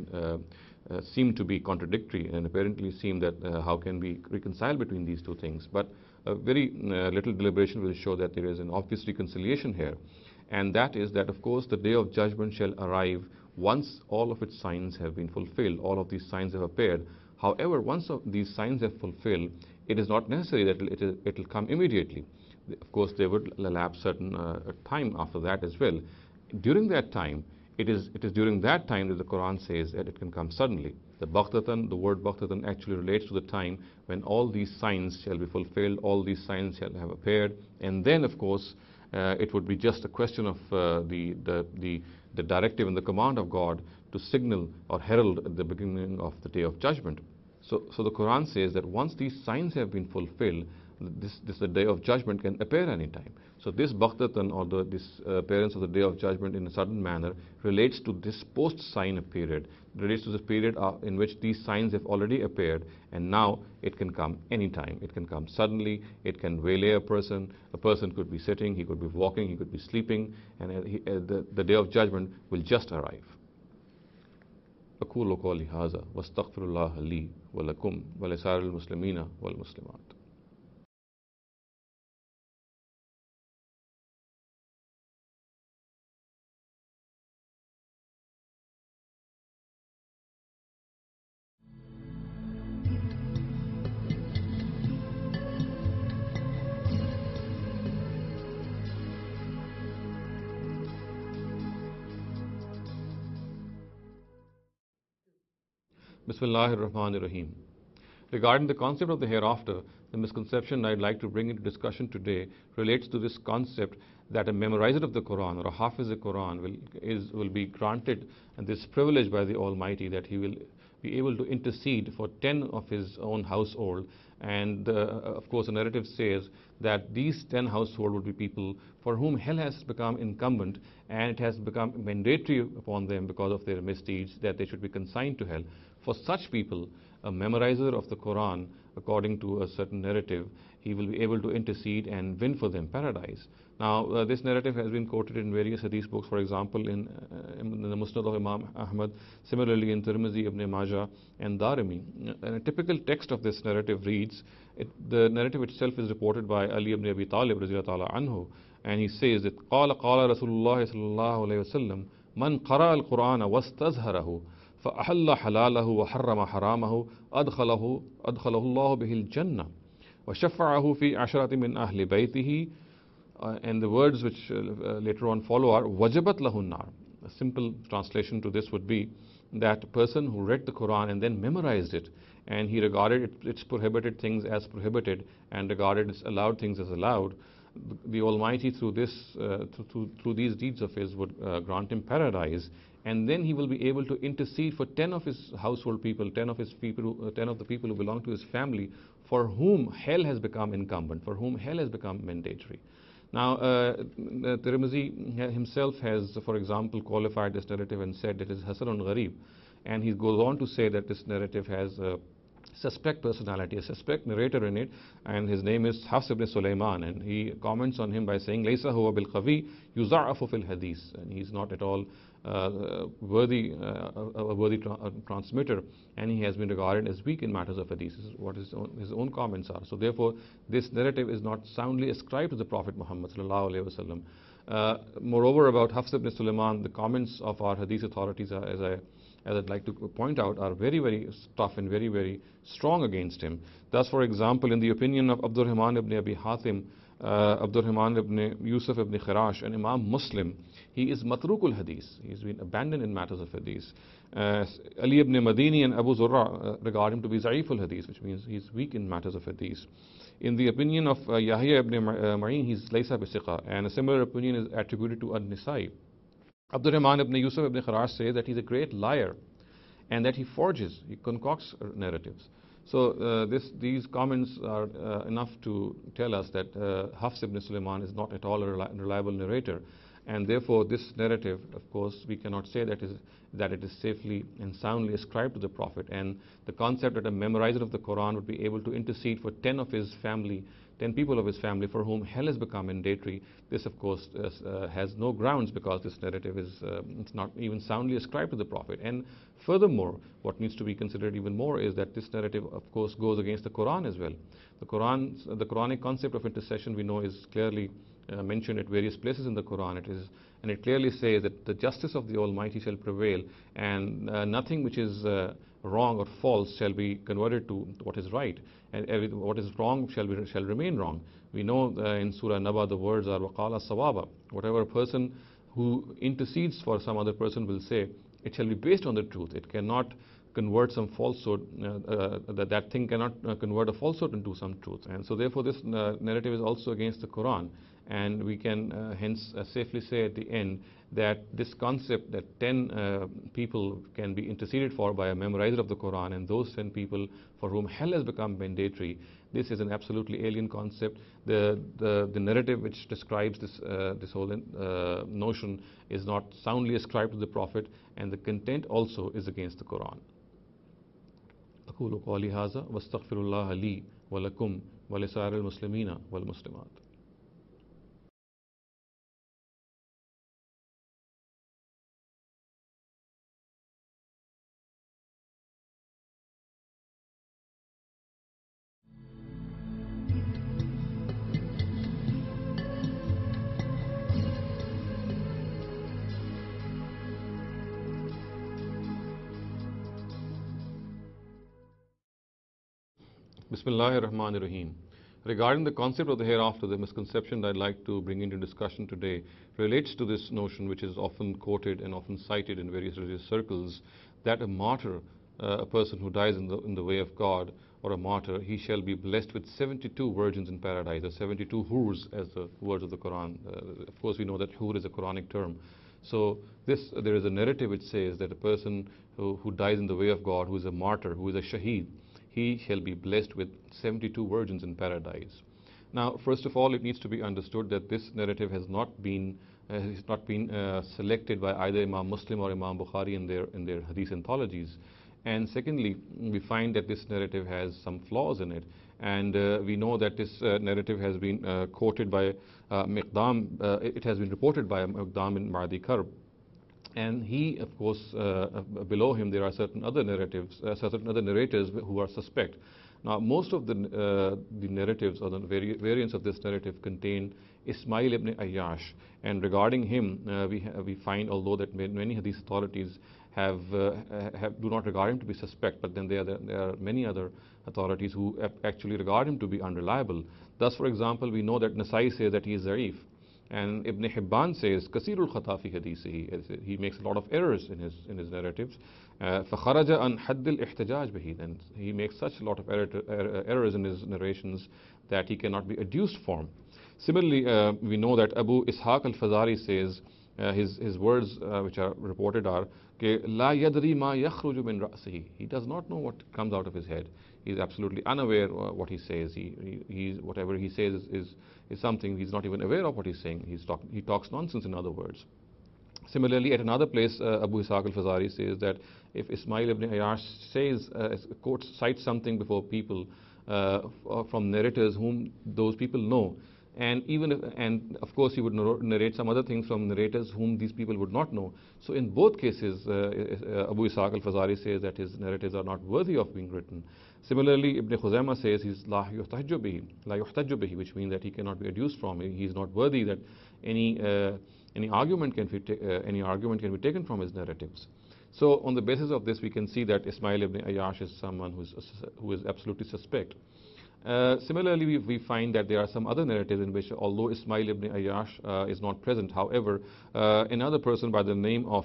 A: seem to be contradictory, and apparently seem that how can we reconcile between these two things? But very little deliberation will show that there is an obvious reconciliation here, and that is that, of course, the day of judgment shall arrive once all of its signs have been fulfilled, all of these signs have appeared. However, once these signs have fulfilled, it is not necessary that it will come immediately. Of course, there would elapse certain time after that as well. During that time, it is during that time that the Quran says that it can come suddenly. The Baghtatan, the word Baghtatan actually relates to the time when all these signs shall be fulfilled, all these signs shall have appeared, and then, of course, it would be just a question of the directive and the command of God to signal or herald the beginning of the day of judgment. So the Quran says that once these signs have been fulfilled, the day of judgment can appear anytime. So this Baghtatan, or this appearance of the day of judgment in a sudden manner, relates to this post-sign period, relates to the period in which these signs have already appeared, and now it can come anytime. It can come suddenly, it can waylay a person could be sitting, he could be walking, he could be sleeping, and the day of judgment will just arrive. أقول قولي هذا واستغفر الله لي ولكم ولسائر المسلمين والمسلمات. Bismillahir Rahmanir Rahim. Regarding the concept of the hereafter, the misconception I'd like to bring into discussion today relates to this concept that a memorizer of the Quran, or a Hafiz of the Quran, will be granted and this privilege by the Almighty that he will be able to intercede for 10 of his own household. And of course, the narrative says that these 10 household would be people for whom hell has become incumbent, and it has become mandatory upon them because of their misdeeds that they should be consigned to hell. For such people, a memorizer of the Quran, according to a certain narrative, he will be able to intercede and win for them paradise. Now, this narrative has been quoted in various hadith books, for example, in the Musnad of Imam Ahmad, similarly in Tirmidhi, Ibn Majah, and Darimi. And a typical text of this narrative reads, the narrative itself is reported by Ali ibn Abi Talib, radiyallahu anhu, and he says that, قال رسول الله صلى الله عليه وسلم من قرأ القرآن واستظهره فأحل حلاله وحرم حرامه أدخله الله به الجنة وشفعه في عشرة من أهل بيته. And the words which later on follow are وجبت له النار. A simple translation to this would be that a person who read the Quran and then memorized it, and he regarded its prohibited things as prohibited and regarded its allowed things as allowed, the Almighty through these deeds of his would grant him paradise, and then he will be able to intercede for 10 of his household people, 10 of the people who belong to his family, for whom hell has become incumbent, for whom hell has become mandatory. Now, Tirmidhi himself has, for example, qualified this narrative and said it is Hasanun Gharib, and he goes on to say that this narrative has suspect personality, a suspect narrator in it, and his name is Hafs ibn Sulaiman, and he comments on him by saying, "Laysa huwa bil qawi yuza'afu fil hadith," and he's not at all a worthy transmitter, and he has been regarded as weak in matters of hadith. This is what his own comments are. So therefore, this narrative is not soundly ascribed to the Prophet Muhammad sallallahu alaihi wasallam. Moreover, about Hafs ibn Sulaiman, the comments of our hadith authorities are, as I'd like to point out, are very, very tough and very, very strong against him. Thus, for example, in the opinion of Abdurrahman ibn Abi Hatim, Abdurrahman ibn Yusuf ibn Khirash, and Imam Muslim, he is matrukul hadith. He's been abandoned in matters of hadith. Ali ibn Madini and Abu Zurra regard him to be za'iful hadith, which means he's weak in matters of hadith. In the opinion of Yahya ibn Ma'in, he's laysa bisiqa, and a similar opinion is attributed to An-Nisai. Abdurrahman ibn Yusuf ibn Khirash says that he's a great liar and that he concocts narratives. So these comments are enough to tell us that Hafs ibn Sulaiman is not at all a reliable narrator, and therefore this narrative, of course, we cannot say that it is safely and soundly ascribed to the Prophet. And the concept that a memorizer of the Quran would be able to intercede for 10 people of his family for whom hell has become mandatory, this of course has no grounds, because this narrative is it's not even soundly ascribed to the Prophet. And furthermore, what needs to be considered even more is that this narrative of course goes against the Quran as well. The Quranic concept of intercession, we know, is clearly mentioned at various places in the Quran. It clearly says that the justice of the Almighty shall prevail, and nothing which is wrong or false shall be converted to what is right, and what is wrong shall remain wrong. We know in Surah Naba the words are waqala sawaba. Whatever a person who intercedes for some other person will say, it shall be based on the truth. It cannot convert some falsehood, that thing cannot convert a falsehood into some truth. And so therefore this narrative is also against the Quran, and we can hence safely say at the end that this concept that 10 people can be interceded for by a memorizer of the Quran, and those 10 people for whom hell has become mandatory, this is an absolutely alien concept. The narrative which describes this whole notion is not soundly ascribed to the Prophet, and the content also is against the Quran. أقول قولي هذا واستغفر الله لي ولكم ولسائر المسلمين والمسلمات. Bismillahir Rahmanir Rahim. Regarding the concept of the hereafter, the misconception that I'd like to bring into discussion today relates to this notion, which is often quoted and often cited in various religious circles, that a martyr, a person who dies in the way of God, or a martyr, he shall be blessed with 72 virgins in paradise, or 72 hurs, as the words of the Quran. Of course, we know that hur is a Quranic term. So there is a narrative which says that a person who dies in the way of God, who is a martyr, who is a shaheed, he shall be blessed with 72 virgins in paradise. Now, first of all, it needs to be understood that this narrative has not been selected by either Imam Muslim or Imam Bukhari in their hadith anthologies. And secondly, we find that this narrative has some flaws in it. And we know that this narrative has been quoted by Miqdam, it has been reported by Miqdam in Ma'adi Karb. And he, of course, below him there are certain other narrators who are suspect. Now, most of the narratives or the variants of this narrative contain Ismail ibn Ayyash, and regarding him, we find, although that many hadith authorities do not regard him to be suspect, but then there are many other authorities who actually regard him to be unreliable. Thus, for example, we know that Nasai says that he is Zarif. And Ibn Hibban says, Kasirul Khata fi hadithihi. He makes a lot of errors in his narratives. فَخَرَجَ عَنْ حَدِّ الْإِحْتِجَاجِ بِهِ. And he makes such a lot of errors in his narrations that he cannot be adduced from. Similarly, we know that Abu Ishaq al-Fazari says, his words which are reported are, لَا يَدْرِي مَا يَخْرُجُ مِنْ رَأْسِهِ. He does not know what comes out of his head. He is absolutely unaware of what he says. Whatever he says is something he's not even aware of what he's saying. He talks nonsense, in other words. Similarly, at another place, Abu Ishaq al-Fazari says that if Ismail ibn Ayyash says, cites something before people from narrators whom those people know, and and of course he would narrate some other things from narrators whom these people would not know. So in both cases, Abu Ishaq al-Fazari says that his narratives are not worthy of being written. Similarly, Ibn Khuzaimah says he's la yuhtajju bihi, which means that he cannot be adduced from. He is not worthy that any argument can be taken from his narratives. So on the basis of this, we can see that Ismail ibn Ayyash is someone who is absolutely suspect. Similarly, we find that there are some other narratives in which, although Ismail ibn Ayyash is not present, however, another person by the name of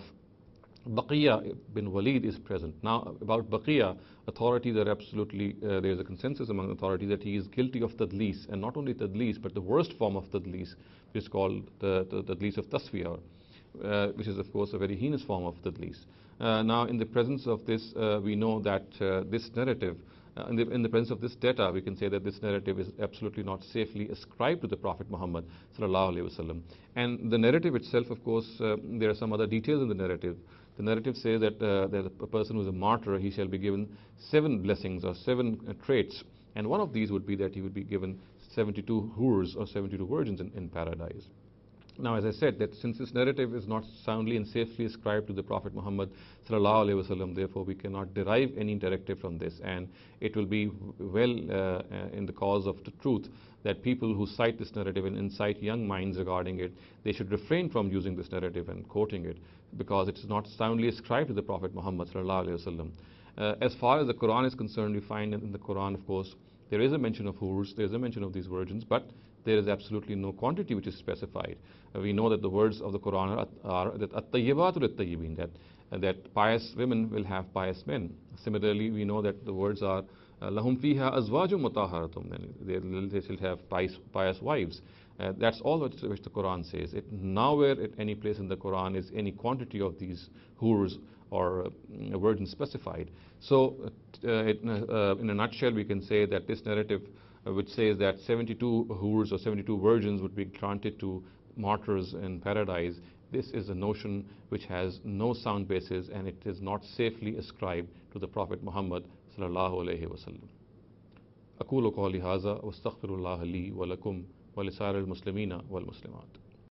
A: Baqiya bin Walid is present. Now, about Baqiya, authorities are absolutely, there is a consensus among authorities that he is guilty of tadlis, and not only tadlis, but the worst form of tadlis, which is called the tadlis of tasfiyah, which is of course a very heinous form of tadlis. Now, in the presence of this, we know that this narrative, in the presence of this data, we can say that this narrative is absolutely not safely ascribed to the Prophet Muhammad sallallahu alaihi wasallam. And the narrative itself, of course, there are some other details in the narrative. The narrative says that a person who is a martyr, he shall be given 7 blessings or 7 traits, and one of these would be that he would be given 72 hurs or 72 virgins in paradise. Now, as I said, that since this narrative is not soundly and safely ascribed to the Prophet Muhammad sallallahu alaihi wasallam, therefore we cannot derive any directive from this, and it will be well in the cause of the truth that people who cite this narrative and incite young minds regarding it, they should refrain from using this narrative and quoting it, because it is not soundly ascribed to the Prophet Muhammad sallallahu alaihi wasallam. As far as the Quran is concerned, we find in the Quran, of course, there is a mention of hurs, there is a mention of these virgins, but there is absolutely no quantity which is specified. We know that the words of the Quran are that at-tayyibatu lit-tayyibin, that pious women will have pious men. Similarly, we know that the words are lahum fiha azwajum mutahharatum, they shall have pious wives. That's all which the Quran says. Nowhere at any place in the Quran is any quantity of these hurs or virgins specified. So, in a nutshell, we can say that this narrative, which says that 72 hurs or 72 virgins would be granted to martyrs in paradise, this is a notion which has no sound basis, and it is not safely ascribed to the Prophet Muhammad sallallahu alaihi wasallam. أقول قولي هذا واستغفر الله لي ولكم ولسائر المسلمين والمسلمات.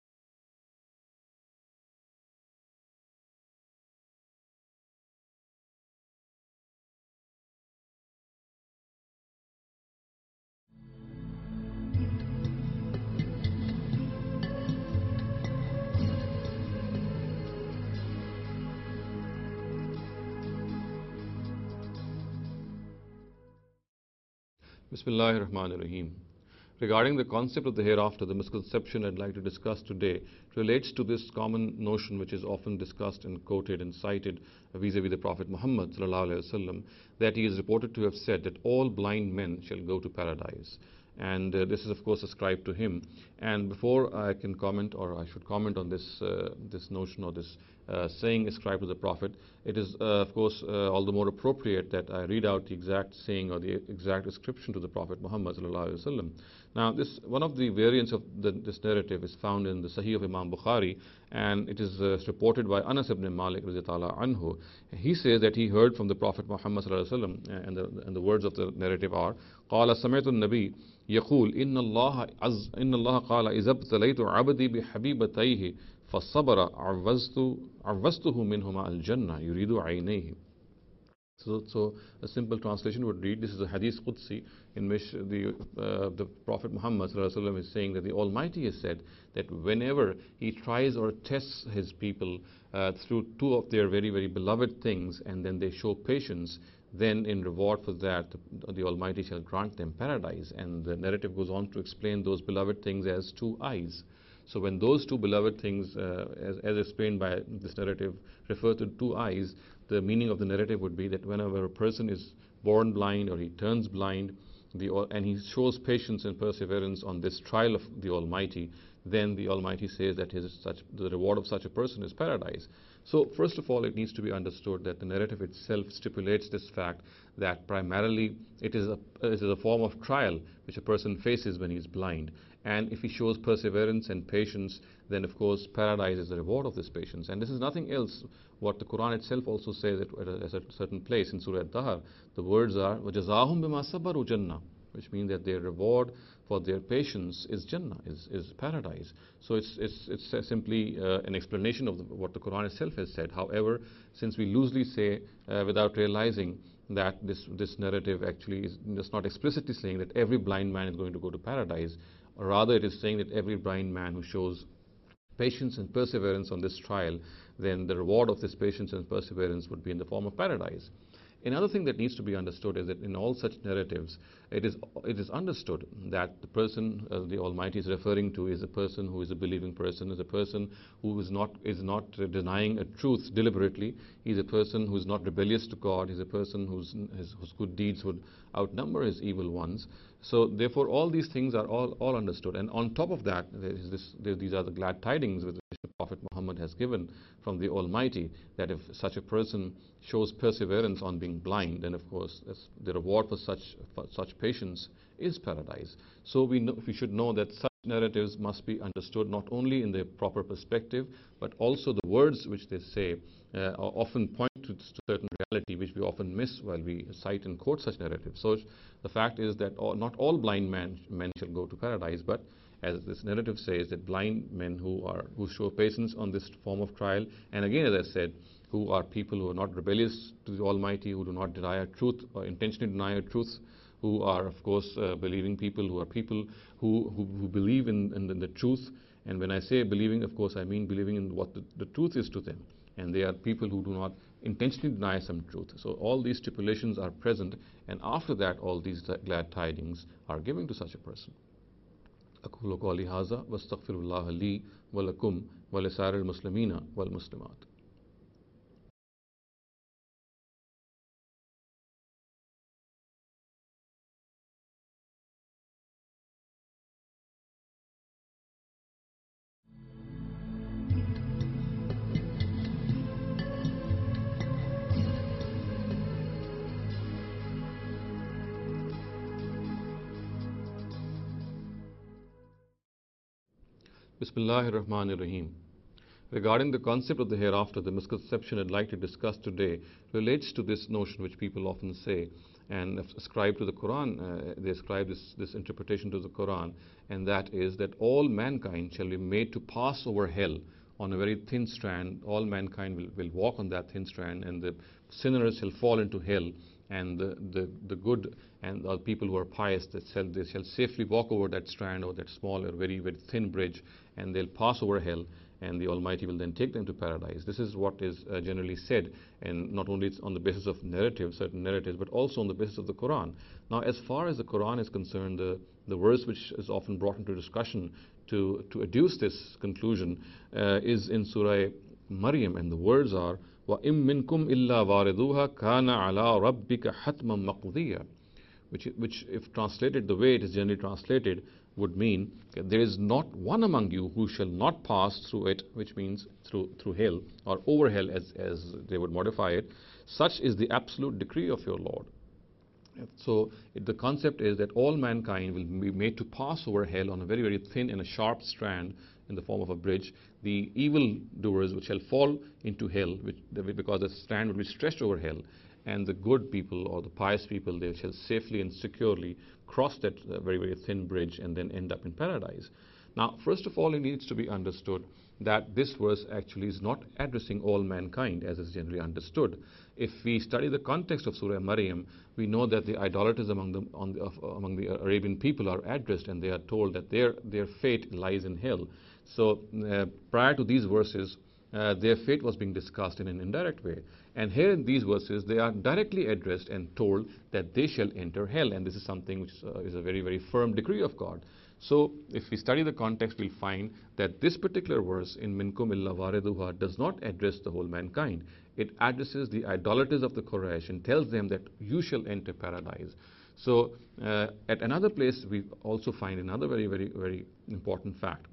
A: Bismillahir Rahmanir Rahim. Regarding the concept of the hereafter, the misconception I'd like to discuss today relates to this common notion which is often discussed and quoted and cited vis-a-vis the Prophet Muhammad sallallahu alaihi wasallam, that he is reported to have said that all blind men shall go to paradise. And this is of course ascribed to him. And before I can comment, or I should comment on this notion or this saying ascribed to the Prophet, it is of course all the more appropriate that I read out the exact saying or the exact description to the Prophet Muhammad sallallahu alaihi wasallam. Now, one of the variants of this narrative is found in the Sahih of Imam Bukhari, and it is reported by Anas ibn Malik radhiyallahu anhu. He says that he heard from the Prophet Muhammad sallallahu alaihi wasallam, and the words of the narrative are: "Qala sami'tu an-nabi يقول إن الله قال إذا ابتليت عبدي بحبيبتيه فالصبر عوزته منهما الجنة يريد عينيه." So a simple translation would read, this is a hadith Qudsi in which the Prophet Muhammad ﷺ is saying that the Almighty has said that whenever he tries or tests his people through 2 of their very, very beloved things, and then they show patience, then in reward for that, the Almighty shall grant them paradise. And the narrative goes on to explain those beloved things as 2 eyes. So when those 2 beloved things, as explained by this narrative, refer to 2 eyes, the meaning of the narrative would be that whenever a person is born blind or he turns blind, and he shows patience and perseverance on this trial of the Almighty, then the Almighty says that the reward of such a person is paradise. So first of all, it needs to be understood that the narrative itself stipulates this fact that primarily it is a form of trial which a person faces when he is blind. And if he shows perseverance and patience, then of course paradise is the reward of this patience. And this is nothing else. What the Quran itself also says at a certain place in Surah Al-Dahr, the words are وَجَزَاهُمْ بِمَا صَبَرُوا جَنَّةً, which means that their reward for their patience is Jannah, is paradise. So it's simply an explanation of what the Quran itself has said. However, since we loosely say without realizing that this narrative actually is just not explicitly saying that every blind man is going to go to paradise, or rather it is saying that every blind man who shows patience and perseverance on this trial, then the reward of this patience and perseverance would be in the form of paradise. Another thing that needs to be understood is that in all such narratives, it is understood that the person the Almighty is referring to is a person who is a believing person, is a person who is not denying a truth deliberately. He is a person who is not rebellious to God. He is a person whose good deeds would outnumber his evil ones. So therefore, all these things are all understood. And on top of that, these are the glad tidings with which the Prophet Muhammad has given from the Almighty, that if such a person shows perseverance on being blind, then of course the reward for such patience is paradise. So we should know that such narratives must be understood not only in their proper perspective, but also the words which they say often point to certain reality which we often miss while we cite and quote such narratives. So the fact is that not all blind men shall go to paradise, but as this narrative says, that blind men who show patience on this form of trial, and again, as I said, who are people who are not rebellious to the Almighty, who do not deny a truth or intentionally deny a truth, who are, of course, believing people, who are people who believe in the truth. And when I say believing, of course, I mean believing in what the truth is to them. And they are people who do not intentionally deny some truth. So all these stipulations are present, and after that, all these glad tidings are given to such a person. أقول قولي هذا واستغفر الله لي ولكم ولسائر المسلمين والمسلمات. Bismillahir Rahmanir Rahim. Regarding the concept of the hereafter, the misconception I'd like to discuss today relates to this notion which people often say and ascribe to the Quran. They ascribe this interpretation to the Quran, and that is that all mankind shall be made to pass over hell on a very thin strand. All mankind will walk on that thin strand, and the sinners shall fall into hell, and the good and the people who are pious, they shall safely walk over that strand or that small or very, very thin bridge, and they'll pass over hell, and the Almighty will then take them to paradise. This is what is generally said, and not only it's on the basis of certain narratives, but also on the basis of the Quran. Now, as far as the Quran is concerned, the verse which is often brought into discussion to adduce this conclusion is in Surah Maryam, and the words are وَإِن مِّنكُمْ إِلَّا وَارِدُوهَا كَانَ عَلَىٰ رَبِّكَ حَتْمًا مَقْضِيًّا, which if translated the way it is generally translated would mean that there is not one among you who shall not pass through it, which means through hell or over hell as they would modify it. Such is the absolute decree of your Lord. So the concept is that all mankind will be made to pass over hell on a very, very thin and a sharp strand in the form of a bridge. The evil doers which shall fall into hell because the strand will be stretched over hell, and the good people or the pious people, they shall safely and securely cross that very, very thin bridge and then end up in paradise. Now, first of all, it needs to be understood that this verse actually is not addressing all mankind as is generally understood. If we study the context of Surah Maryam, we know that the idolaters among the Arabian people are addressed, and they are told that their fate lies in hell. So prior to these verses, their fate was being discussed in an indirect way. And here in these verses, they are directly addressed and told that they shall enter hell. And this is something which is a very, very firm decree of God. So if we study the context, we'll find that this particular verse in Minkum illa wariduha does not address the whole mankind. It addresses the idolaters of the Quraysh and tells them that you shall enter paradise. So at another place, we also find another very, very, very important fact.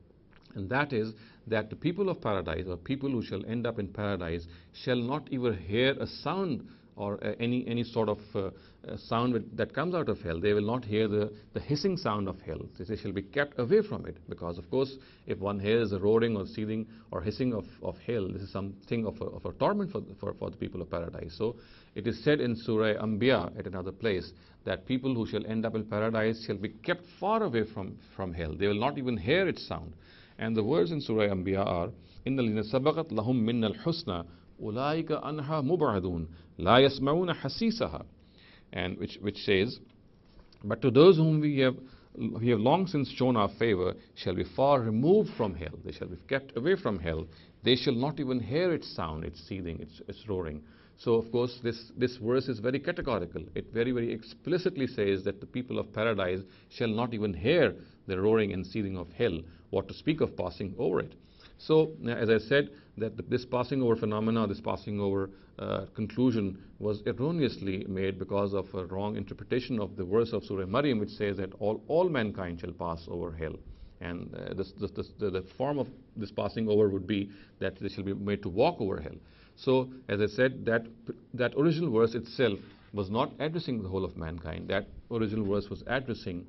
A: And that is that the people of paradise, or people who shall end up in paradise, shall not even hear a sound or any sort of sound that comes out of hell. They will not hear the hissing sound of hell. They shall be kept away from it, because of course if one hears a roaring or seething or hissing of hell, this is something of a torment for the people of paradise. So it is said in Surah Anbiya at another place that people who shall end up in paradise shall be kept far away from hell. They will not even hear its sound. And the words in Surah Anbiya are, إِنَّ الَّذِينَ سَبَقَتْ لَهُم مِّنَّ الْحُسْنَى أُولَٰئِكَ عَنْهَا مُبْعَدُونَ لَا يَسْمَعُونَ حَسِيسَهَا. And which says, but to those whom we have long since shown our favor shall be far removed from hell. They shall be kept away from hell. They shall not even hear its sound, its seething, its roaring. So of course this verse is very categorical. It very explicitly says that the people of paradise shall not even hear the roaring and seething of hell, what to speak of passing over it. So as I said, that this passing over phenomena, this passing over conclusion was erroneously made because of a wrong interpretation of the verse of Surah Maryam, which says that all mankind shall pass over hell. And the form of this passing over would be that they shall be made to walk over hell. So as I said, that original verse itself was not addressing the whole of mankind. That original verse was addressing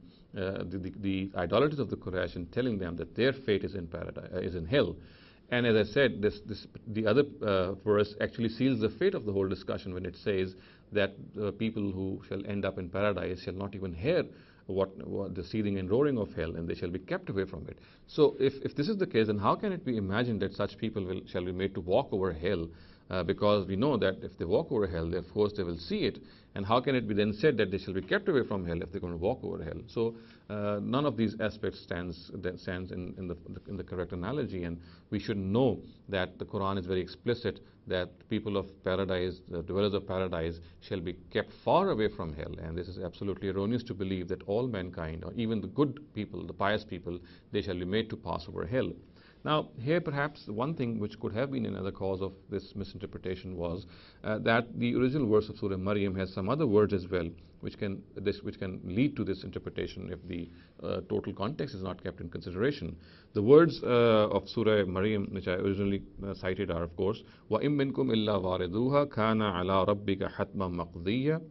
A: the idolaters of the Quraysh and telling them that their fate is in paradise, is in hell. And as I said, the other verse actually seals the fate of the whole discussion when it says that people who shall end up in paradise shall not even hear what the seething and roaring of hell, and they shall be kept away from it. So if this is the case, then how can it be imagined that such people shall be made to walk over hell? Because we know that if they walk over hell, of course they will see it. And how can it be then said that they shall be kept away from hell if they're going to walk over hell? So none of these aspects stands in the correct analogy, and we should know that the Quran is very explicit that the people of paradise, the dwellers of paradise, shall be kept far away from hell. And this is absolutely erroneous to believe that all mankind, or even the good people, the pious people, they shall be made to pass over hell. Now, here perhaps one thing which could have been another cause of this misinterpretation was that the original verse of Surah Maryam has some other words as well, which can lead to this interpretation if the total context is not kept in consideration. The words of Surah Maryam, which I originally cited, are of course, وَإِن مِّنكُمْ إِلَّا وَارِدُوهَا كَانَ عَلَى رَبِّكَ حَتْمًا مَقْضِيًّا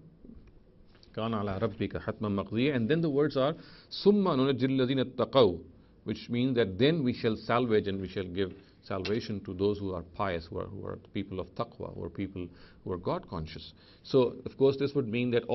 A: كَانَ عَلَى رَبِّكَ حَتْمًا مَقْضِيًّا. And then the words are ثُمَّ نُنَجِّي الَّذِينَ اتَّقَوْا, which means that then we shall salvage and we shall give salvation to those who are pious, who are the people of taqwa, who are people who are God conscious. So of course this would mean that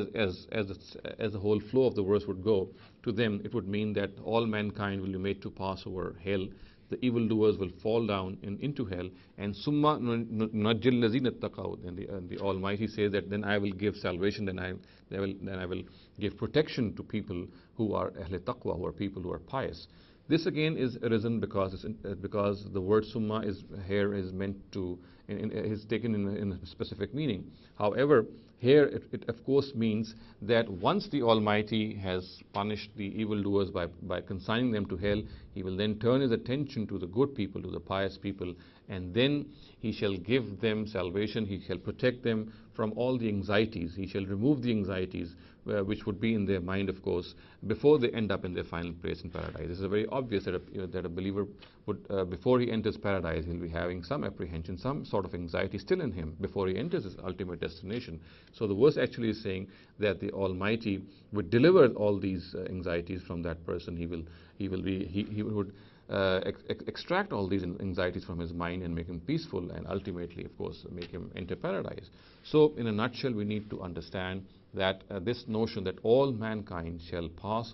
A: as the whole flow of the verse would go, to them it would mean that all mankind will be made to pass over hell. The evildoers will fall down into hell, and summa najjil lazina taqaw. And the Almighty says that then I will give salvation, then I will give protection to people who are ahle taqwa, who are people who are pious. This again is arisen because the word summa is meant to is taken in a specific meaning. However, here it of course means that once the Almighty has punished the evildoers by consigning them to hell, He will then turn His attention to the good people, to the pious people, and then He shall give them salvation. He shall protect them from all the anxieties. He shall remove the anxieties which would be in their mind, of course, before they end up in their final place in paradise. This is very obvious that a believer would, before he enters paradise, he'll be having some apprehension, some sort of anxiety still in him before he enters his ultimate destination. So the verse actually is saying that the Almighty would deliver all these anxieties from that person. He would extract all these anxieties from his mind and make him peaceful, and ultimately, of course, make him enter paradise. So in a nutshell, we need to understand that this notion that all mankind shall pass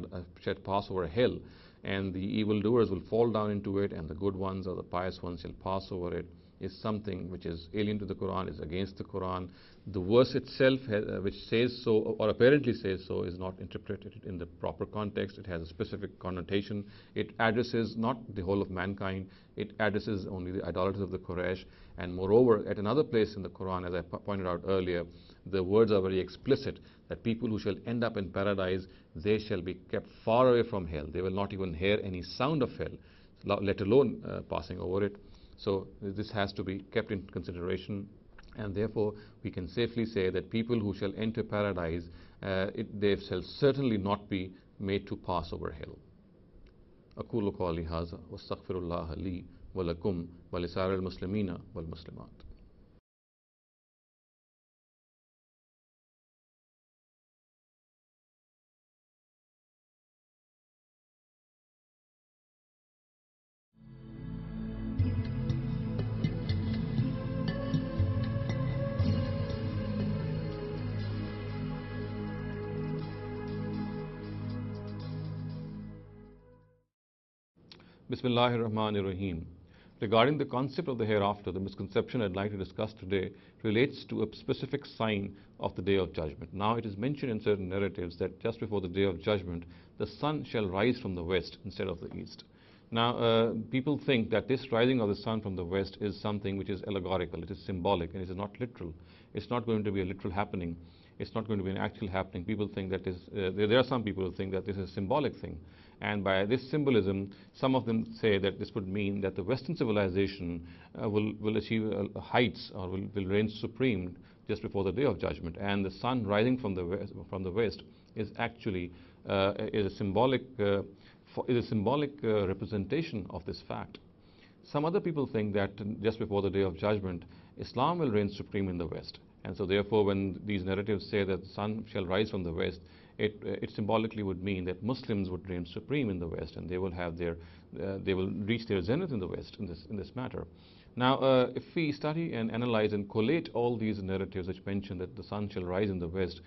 A: over hell, and the evildoers will fall down into it, and the good ones or the pious ones shall pass over it, is something which is alien to the Quran, is against the Quran. The verse itself, which says so, or apparently says so, is not interpreted in the proper context. It has a specific connotation. It addresses not the whole of mankind. It addresses only the idolaters of the Quraysh. And moreover, at another place in the Quran, as I pointed out earlier, the words are very explicit that people who shall end up in paradise, they shall be kept far away from hell. They will not even hear any sound of hell, let alone passing over it. So this has to be kept in consideration, and therefore we can safely say that people who shall enter paradise, they shall certainly not be made to pass over hell. أقول قولي هذا واستغفر الله لي ولكم ولسائر المسلمين والمسلمات. Bismillahir Rahmanir Rahim. Regarding the concept of the hereafter, the misconception I'd like to discuss today relates to a specific sign of the Day of Judgment. Now, it is mentioned in certain narratives that just before the Day of Judgment, the sun shall rise from the west instead of the east. Now, people think that this rising of the sun from the west is something which is allegorical, it is symbolic, and it is not literal. It's not going to be a literal happening. It's not going to be an actual happening. People think that there are some people who think that this is a symbolic thing. And by this symbolism, some of them say that this would mean that the Western civilization will achieve heights or will reign supreme just before the Day of Judgment. And the sun rising from the west is actually is a symbolic representation of this fact. Some other people think that just before the Day of Judgment, Islam will reign supreme in the West. And so therefore, when these narratives say that the sun shall rise from the west, it symbolically would mean that Muslims would reign supreme in the West, and they will have they will reach their zenith in the West in this matter. Now, if we study and analyze and collate all these narratives which mention that the sun shall rise in the West,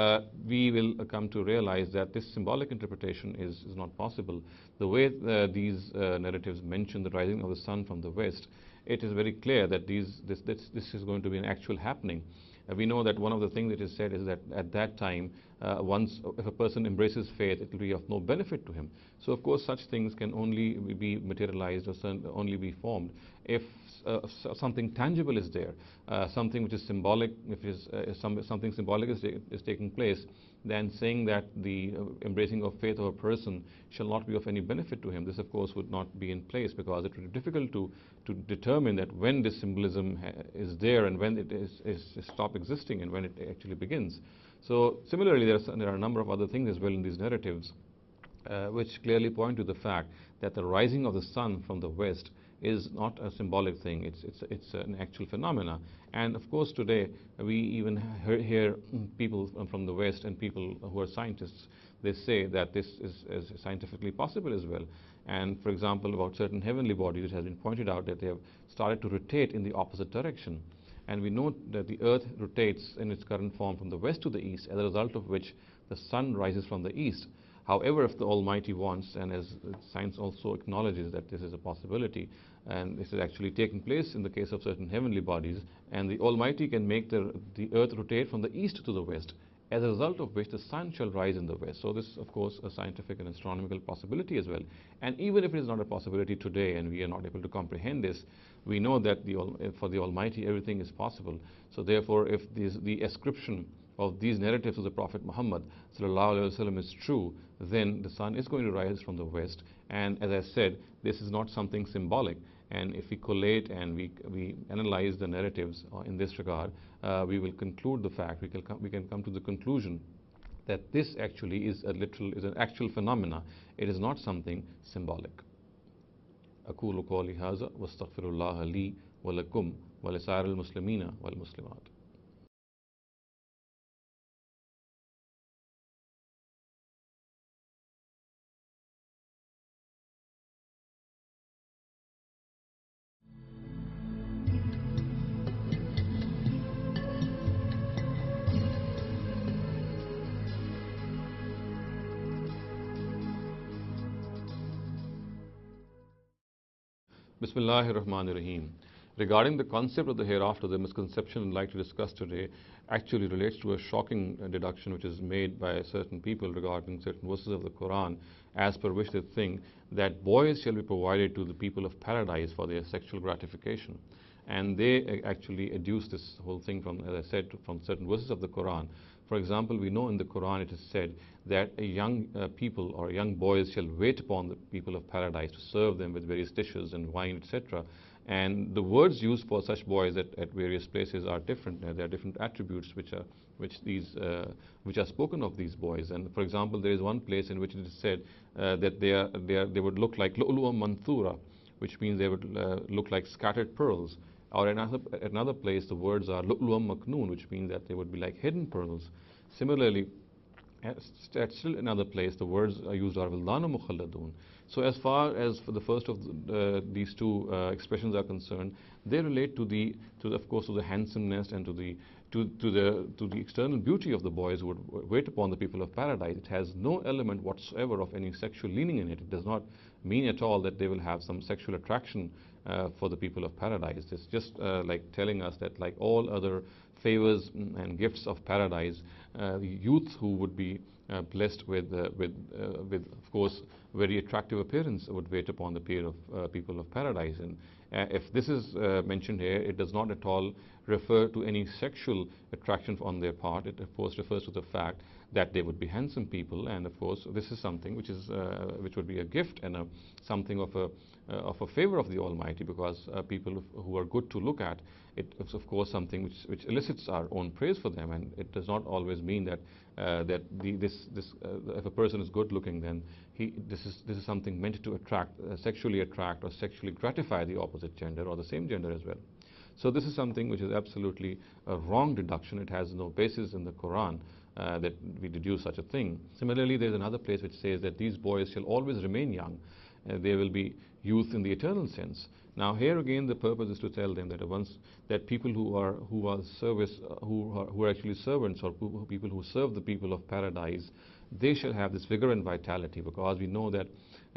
A: we will come to realize that this symbolic interpretation is not possible. The way these narratives mention the rising of the sun from the West, it is very clear that this is going to be an actual happening. We know that one of the things that is said is that at that time, if a person embraces faith, it will be of no benefit to him. So, of course, such things can only be materialized or only be formed if something tangible is there, something which is symbolic. If something symbolic is taking place, then saying that the embracing of faith of a person shall not be of any benefit to him, this of course would not be in place, because it would be difficult to determine that when this symbolism is there and when it is stop existing and when it actually begins. So similarly, there are a number of other things as well in these narratives which clearly point to the fact that the rising of the sun from the west is not a symbolic thing, it's an actual phenomena. And of course today we even hear people from the West and people who are scientists, they say that this is scientifically possible as well. And for example, about certain heavenly bodies, it has been pointed out that they have started to rotate in the opposite direction. And we know that the earth rotates in its current form from the west to the east, as a result of which the sun rises from the east. However, if the Almighty wants, and as science also acknowledges that this is a possibility, and this is actually taking place in the case of certain heavenly bodies, and the Almighty can make the earth rotate from the east to the west, as a result of which the sun shall rise in the west. So this is, of course, a scientific and astronomical possibility as well. And even if it is not a possibility today and we are not able to comprehend this, we know that for the Almighty everything is possible. So therefore, if the ascription of these narratives of the Prophet Muhammad ﷺ is true, then the sun is going to rise from the west. And as I said, this is not something symbolic. And if we collate and we analyze the narratives in this regard, we will conclude the fact, we can come to the conclusion that this actually is an actual phenomena. It is not something symbolic. أقول قولي هذا واستغفر الله لي ولكم ولسائر المسلمين والمسلمات. Bismillahir Rahmanir Rahim. Regarding the concept of the hereafter, the misconception I'd like to discuss today actually relates to a shocking deduction which is made by certain people regarding certain verses of the Quran, as per which they think that boys shall be provided to the people of paradise for their sexual gratification. And they actually adduce this whole thing from, as I said, from certain verses of the Quran. For example, we know in the Quran it is said that a young people or young boys shall wait upon the people of paradise to serve them with various dishes and wine, etc. And the words used for such boys at various places are different. There are different attributes which are spoken of these boys. And for example, there is one place in which it is said that they would look like lu'lu'an manthura, which means they would look like scattered pearls. Or another place, the words are lu'lu'an maknoon, which means that they would be like hidden pearls. Similarly, at still another place, the words are used are Wildana Mukhalladun. So as far as for the first of these two expressions are concerned, they relate of course, to the handsomeness and to the external beauty of the boys who would wait upon the people of paradise. It has no element whatsoever of any sexual leaning in it. It does not mean at all that they will have some sexual attraction for the people of paradise. It's just like telling us that, like all other favors and gifts of paradise, the youth who would be blessed with, of course, very attractive appearance would wait upon the people of paradise. And if this is mentioned here, it does not at all refer to any sexual attraction on their part. It, of course, refers to the fact that they would be handsome people, and of course, this is something which would be a gift and something of a favor of the Almighty, because people who are good to look at, it is of course something which elicits our own praise for them, and it does not always mean that if a person is good looking, then this is something meant to sexually attract or sexually gratify the opposite gender or the same gender as well. So this is something which is absolutely a wrong deduction. It has no basis in the Quran that we deduce such a thing. Similarly, there is another place which says that these boys shall always remain young. They will be youth in the eternal sense. Now here again, the purpose is to tell them that people who are actually servants, or people who serve the people of paradise, they shall have this vigor and vitality, because we know that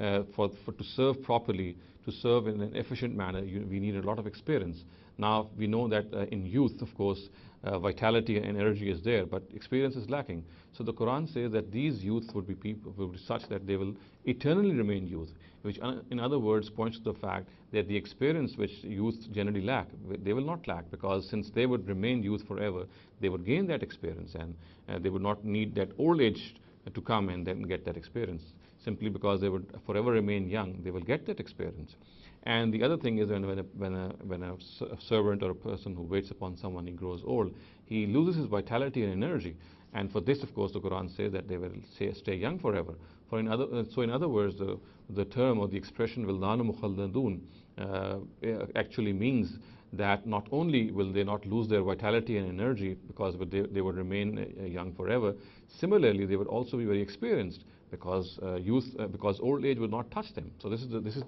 A: to serve properly, to serve in an efficient manner, we need a lot of experience. Now we know that in youth, of course, vitality and energy is there, but experience is lacking. So the Quran says that these youth would be such that they will eternally remain youth, which in other words points to the fact that the experience which youth generally lack, they will not lack, because since they would remain youth forever, they would gain that experience, and they would not need that old age to come and then get that experience. Simply because they would forever remain young, they will get that experience. And the other thing is, when a servant or a person who waits upon someone, he grows old, he loses his vitality and energy. And for this, of course, the Quran says that they will stay young forever. In other words, the term or the expression "Wildana Mukhalladun" actually means that not only will they not lose their vitality and energy because they would remain young forever, similarly they would also be very experienced, because because old age will not touch them. So this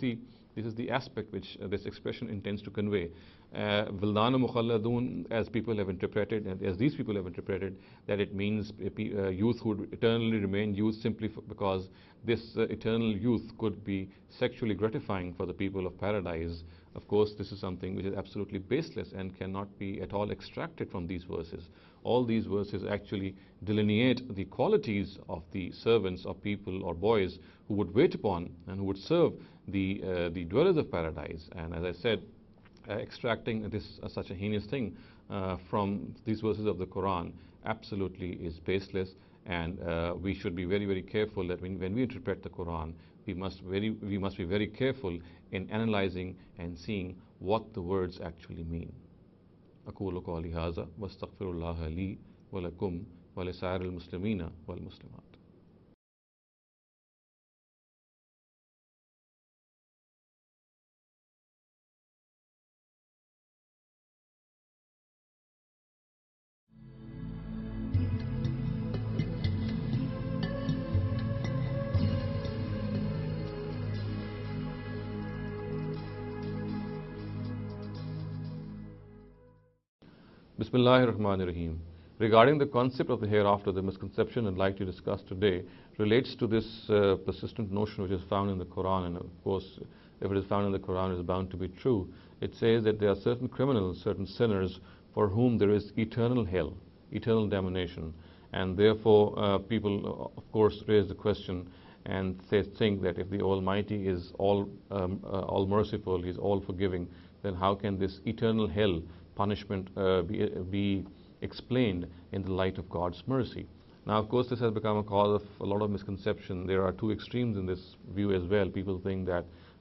A: is the aspect which this expression intends to convey. Wildana Mukhalladun, as people have interpreted, and as these people have interpreted, that it means youth who would eternally remain youth, simply because this eternal youth could be sexually gratifying for the people of paradise. Of course, this is something which is absolutely baseless and cannot be at all extracted from these verses. All these verses actually delineate the qualities of the servants or people or boys who would wait upon and who would serve the dwellers of paradise. And as I said, extracting such a heinous thing from these verses of the Quran absolutely is baseless, and we should be very, very careful that when we interpret the Quran, we must be very careful in analyzing and seeing what the words actually mean. أقول قولي هذا واستغفر الله لي ولكم ولسائر المسلمين والمسلمات. Bismillahir Rahmanir Rahim. Regarding the concept of the hereafter, the misconception I'd like to discuss today relates to this persistent notion which is found in the Quran, and of course, if it is found in the Quran, it is bound to be true. It says that there are certain criminals, certain sinners, for whom there is eternal hell, eternal damnation, and therefore people, of course, raise the question and think that if the Almighty is all merciful, He's all forgiving, then how can this eternal hell punishment be explained in the light of God's mercy? Now, of course, this has become a cause of a lot of misconception. There are two extremes in this view as well. People think that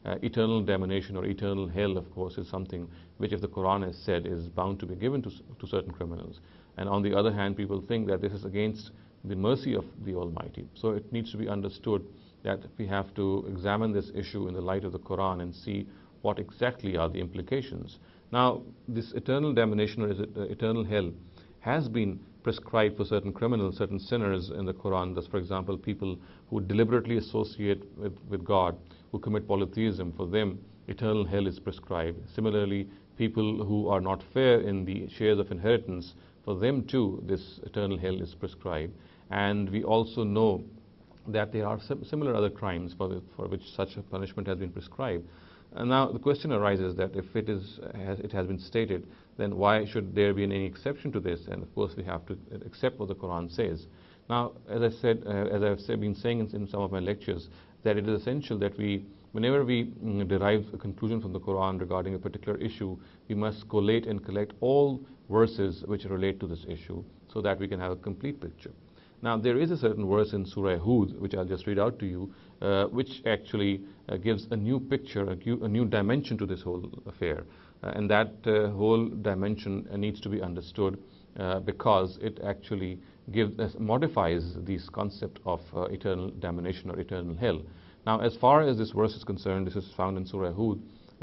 A: eternal damnation or eternal hell, of course, is something which, if the Quran has said, is bound to be given to certain criminals. And on the other hand, people think that this is against the mercy of the Almighty. So it needs to be understood that we have to examine this issue in the light of the Quran and see what exactly are the implications. Now, this eternal damnation or eternal hell has been prescribed for certain criminals, certain sinners in the Quran. Thus, for example, people who deliberately associate with God, who commit polytheism, for them eternal hell is prescribed. Similarly, people who are not fair in the shares of inheritance, for them too this eternal hell is prescribed. And we also know that there are similar other crimes for which such a punishment has been prescribed. And now the question arises that if it has been stated, then why should there be any exception to this? And of course we have to accept what the Quran says. Now, as I said, as I've been saying in some of my lectures, that it is essential that whenever we derive a conclusion from the Quran regarding a particular issue, we must collate and collect all verses which relate to this issue so that we can have a complete picture. Now, there is a certain verse in Surah Hud, which I'll just read out to you, which actually gives a new picture, a new dimension to this whole affair. And that whole dimension needs to be understood because it actually modifies this concept of eternal damnation or eternal hell. Now, as far as this verse is concerned, this is found in Surah Hud,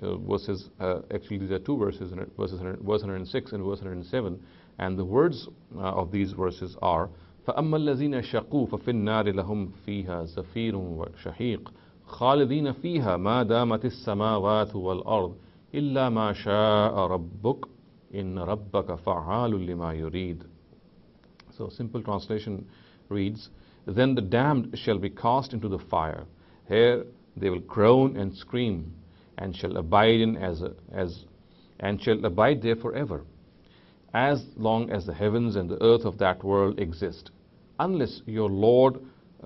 A: actually these are two verses, verse 106 and verse 107, and the words of these verses are, فَأَمَّا الَّذِينَ شَقُوا فَفِي النَّارِ لَهُمْ فِيهَا زَفِيرٌ وَشَهِيقٌ خَالِدِينَ فِيهَا مَا دَامَتِ السَّمَاوَاتُ وَالْأَرْضُ إِلَّا مَا شَاءَ رَبُّكَ إِنَّ رَبَّكَ فَعَّالٌ لِمَا يُرِيدُ. So simple translation reads, then the damned shall be cast into the fire. Here they will groan and scream, and shall abide there forever, as long as the heavens and the earth of that world exist, unless your Lord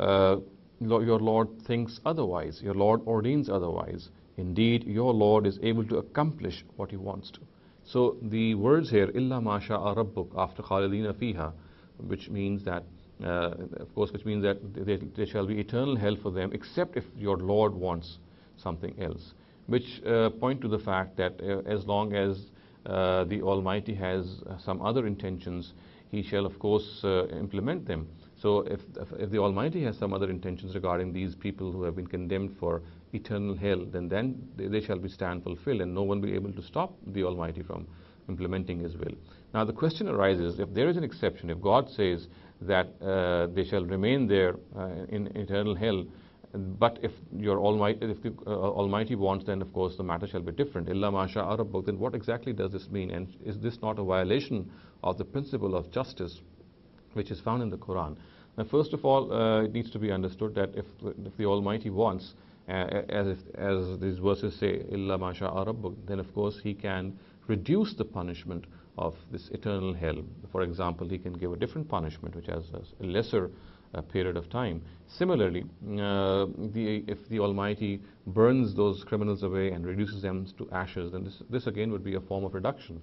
A: thinks otherwise, your Lord ordains otherwise. Indeed, your Lord is able to accomplish what He wants to. So the words here, illa ma sha'a rabbuk, after khalidina fiha, which means that, which means that there shall be eternal hell for them, except if your Lord wants something else, which point to the fact that as long as the Almighty has some other intentions, He shall of course implement them. So if the Almighty has some other intentions regarding these people who have been condemned for eternal hell, then they shall be stand fulfilled, and no one will be able to stop the Almighty from implementing His will. Now the question arises, if there is an exception, if God says that they shall remain there in eternal hell, but if the Almighty wants, then of course the matter shall be different. Illa ma sha'a rabbuk. Then what exactly does this mean? And is this not a violation of the principle of justice which is found in the Quran? Now, first of all, it needs to be understood that if the Almighty wants, as these verses say, illa ma sha'a rabbuk, then of course He can reduce the punishment of this eternal hell. For example, He can give a different punishment which has a lesser period of time. Similarly, if the Almighty burns those criminals away and reduces them to ashes, then this again would be a form of reduction.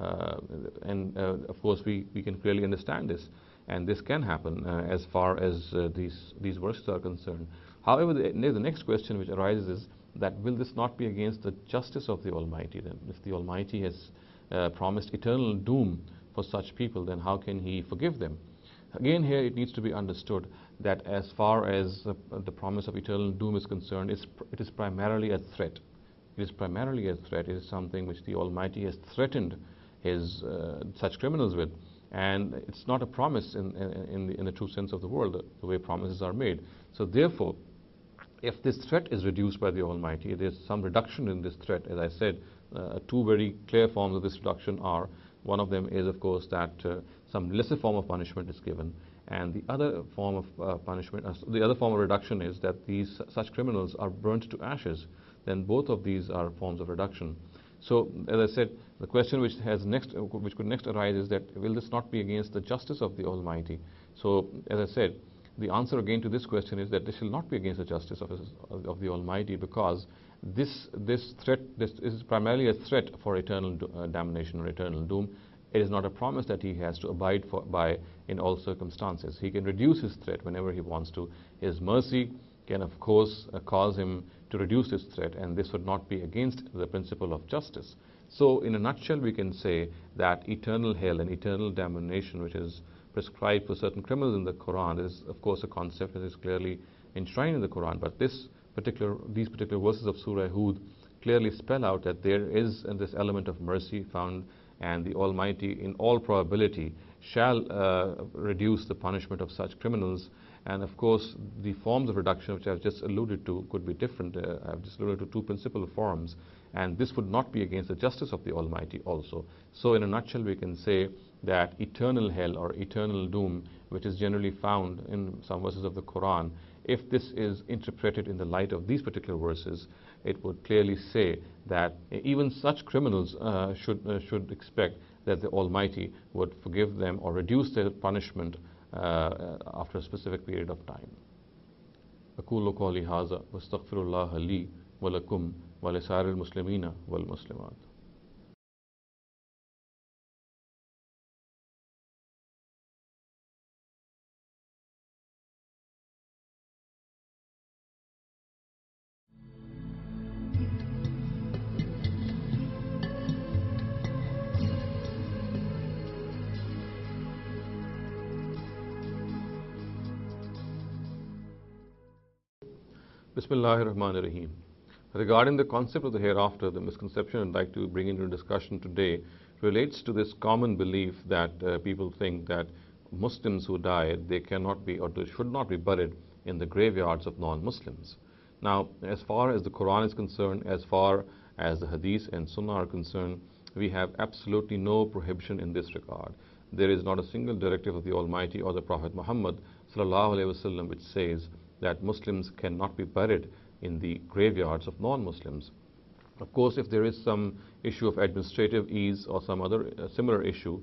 A: Of course, we can clearly understand this, and this can happen as far as these verses are concerned. However, the next question which arises is that will this not be against the justice of the Almighty? Then, if the Almighty has promised eternal doom for such people, then how can He forgive them? Again, here it needs to be understood that as far as the promise of eternal doom is concerned, it is primarily a threat. It is primarily a threat. It is something which the Almighty has threatened such criminals with, and it's not a promise in the true sense of the word, the way promises are made. So therefore, if this threat is reduced by the Almighty, there is some reduction in this threat. As I said, two very clear forms of this reduction are, one of them is of course that some lesser form of punishment is given, and the other form of punishment, the other form of reduction is that such criminals are burnt to ashes. Then both of these are forms of reduction. So, as I said, the question which could next arise is that will this not be against the justice of the Almighty? So, as I said, the answer again to this question is that this will not be against the justice of the Almighty, because this is primarily a threat for eternal damnation or eternal doom. It is not a promise that He has to abide by in all circumstances. He can reduce His threat whenever He wants to. His mercy can of course cause Him to reduce this threat, and this would not be against the principle of justice. So in a nutshell, we can say that eternal hell and eternal damnation, which is prescribed for certain criminals in the Quran, is of course a concept that is clearly enshrined in the Quran. But these particular verses of Surah Hud clearly spell out that there is this element of mercy found, and the Almighty, in all probability, shall reduce the punishment of such criminals. And of course, the forms of reduction which I've just alluded to could be different. I've just alluded to two principal forms, and this would not be against the justice of the Almighty also. So in a nutshell, we can say that eternal hell or eternal doom, which is generally found in some verses of the Quran, if this is interpreted in the light of these particular verses, it would clearly say that even such criminals should expect that the Almighty would forgive them or reduce their punishment after a specific period of time. أقول قولي هذا واستغفر الله لي ولكم ولسائر المسلمين والمسلمات. Bismillahir Rahmanir Rahim. Regarding the concept of the hereafter, the misconception I'd like to bring into discussion today relates to this common belief that people think that Muslims who die, they cannot be or they should not be buried in the graveyards of non-Muslims. Now, as far as the Quran is concerned, as far as the Hadith and Sunnah are concerned, we have absolutely no prohibition in this regard. There is not a single directive of the Almighty or the Prophet Muhammad sallallahu alaihi wasallam which says that Muslims cannot be buried in the graveyards of non-Muslims. Of course, if there is some issue of administrative ease or some other similar issue,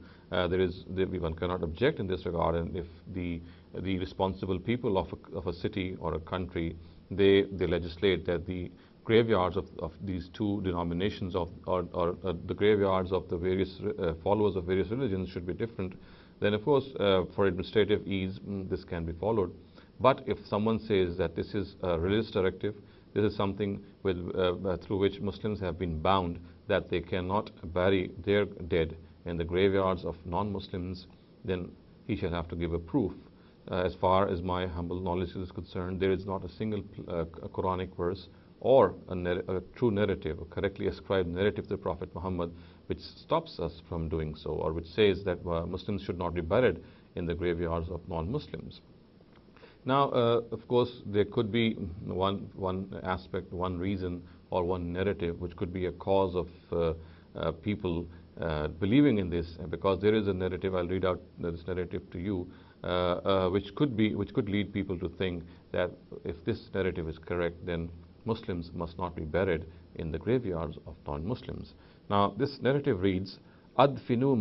A: one cannot object in this regard, and if the responsible people of a city or a country, they legislate that the graveyards of these two denominations or the graveyards of the various followers of various religions should be different, then of course for administrative ease this can be followed. But if someone says that this is a religious directive, this is something through which Muslims have been bound, that they cannot bury their dead in the graveyards of non-Muslims, then he shall have to give a proof. As far as my humble knowledge is concerned, there is not a single Quranic verse or a true narrative, a correctly ascribed narrative to the Prophet Muhammad, which stops us from doing so, or which says that Muslims should not be buried in the graveyards of non-Muslims. Now, of course, there could be one aspect, one reason, or one narrative which could be a cause of people believing in this, because there is a narrative. I'll read out this narrative to you, which could lead people to think that if this narrative is correct, then Muslims must not be buried in the graveyards of non-Muslims. Now, this narrative reads: "Adfinu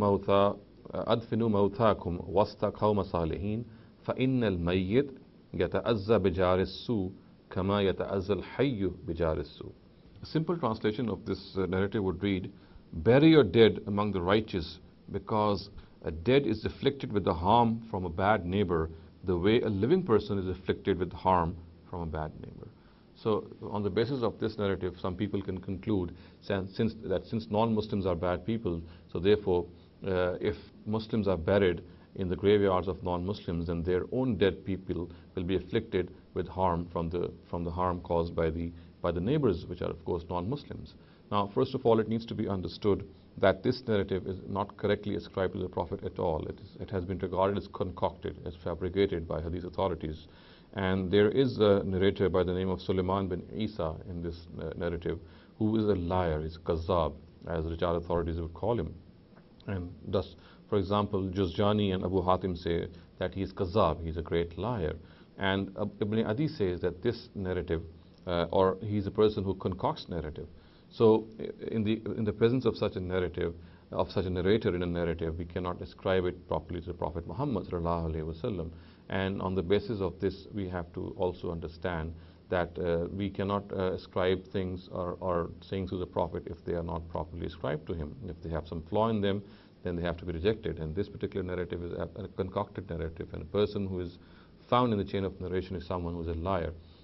A: mawthakum wasta qawma salihin, fa innal mayyit يتأذى بجار السوء كما يتأذى الحي بجار السوء." A simple translation of this narrative would read: bury your dead among the righteous, because a dead is afflicted with the harm from a bad neighbor the way a living person is afflicted with harm from a bad neighbor. So on the basis of this narrative, some people can conclude since non-Muslims are bad people, so therefore if Muslims are buried in the graveyards of non-Muslims, then their own dead people will be afflicted with harm from the harm caused by the neighbors, which are of course non-Muslims. Now, first of all, it needs to be understood that this narrative is not correctly ascribed to the Prophet at all. It has been regarded as concocted, as fabricated by Hadith authorities. And there is a narrator by the name of Sulaiman bin Isa in this narrative, who is a liar, is Kazzab, as Rijal authorities would call him. And thus, for example, Juzjani and Abu Hatim say that he is Kazzab, he is a great liar. And Ibn Adi says that this narrative, or he is a person who concocts narrative. So in the presence of such a narrative, of such a narrator in a narrative, we cannot ascribe it properly to the Prophet Muhammad sallallahu alaihi wasallam. And on the basis of this, we have to also understand that we cannot ascribe things or sayings to the Prophet if they are not properly ascribed to him. If they have some flaw in them, then they have to be rejected. And this particular narrative is a concocted narrative, and a person who is found in the chain of narration is someone who is a liar.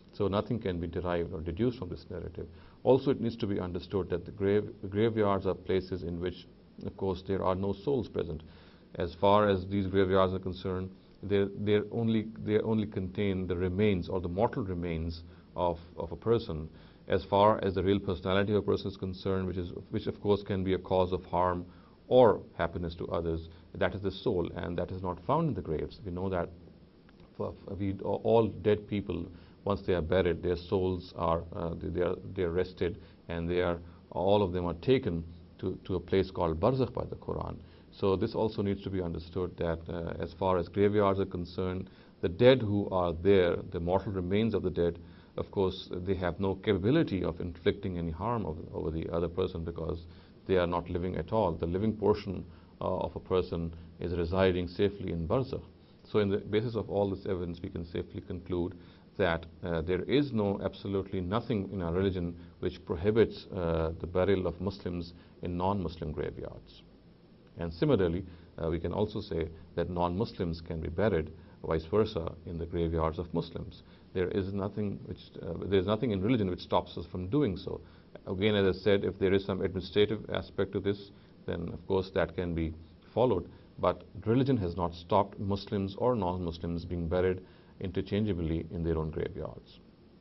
A: So nothing can be derived or deduced from this narrative. Also, it needs to be understood that the graveyards are places in which, of course, there are no souls present. As far as these graveyards are concerned, they only contain the remains or the mortal remains of a person. As far as the real personality of a person is concerned, which of course can be a cause of harm or happiness to others, that is the soul, and that is not found in the graves. We know that all dead people, once they are buried, their souls are they are rested, and all of them are taken to a place called Barzakh by the Quran. So this also needs to be understood that as far as graveyards are concerned, the dead who are there, the mortal remains of the dead, of course, they have no capability of inflicting any harm over the other person because they are not living at all. The living portion of a person is residing safely in Barzakh. So in the basis of all this evidence, we can safely conclude that there is absolutely nothing in our religion which prohibits the burial of Muslims in non-Muslim graveyards. And similarly, we can also say that non-Muslims can be buried, vice versa, in the graveyards of Muslims. There is nothing in religion which stops us from doing so. Again, as I said, if there is some administrative aspect to this, then of course that can be followed. But religion has not stopped Muslims or non-Muslims being buried interchangeably in their own graveyards.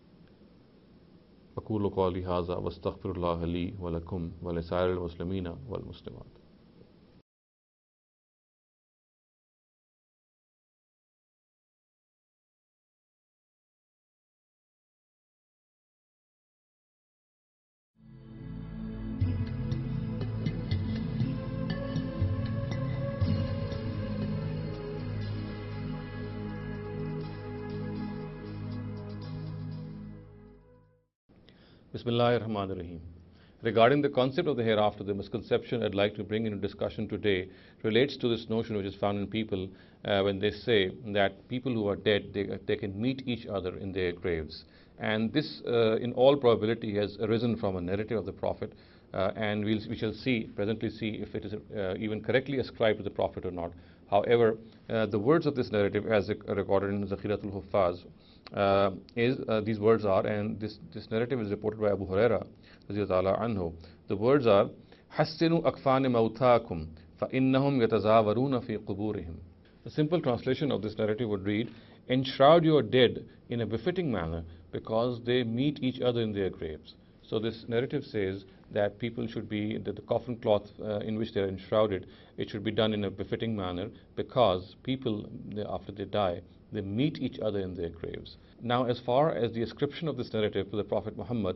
A: أقول قولي هذا واستغفر الله لي ولكم ولسائر المسلمين والمسلمات. Bismillahir Rahmanir Rahim. Regarding the concept of the hereafter, the misconception I'd like to bring into discussion today relates to this notion which is found in people when they say that people who are dead, they can meet each other in their graves. And this, in all probability, has arisen from a narrative of the Prophet, and we shall presently see if it is even correctly ascribed to the Prophet or not. However, the words of this narrative, as recorded in Zakhiratul Huffaz, these words are, and this narrative is reported by Abu Huraira anhu. The words are, حَسِّنُوا أَكْفَانِ مَوْتَاكُمْ فَإِنَّهُمْ يَتَزَاوَرُونَ فِي قُبُورِهِمْ. The simple translation of this narrative would read, enshroud your dead in a befitting manner because they meet each other in their graves. So this narrative says that people should be, that the coffin cloth in which they are enshrouded, it should be done in a befitting manner because people, after they die, they meet each other in their graves. Now, as far as the ascription of this narrative to the Prophet Muhammad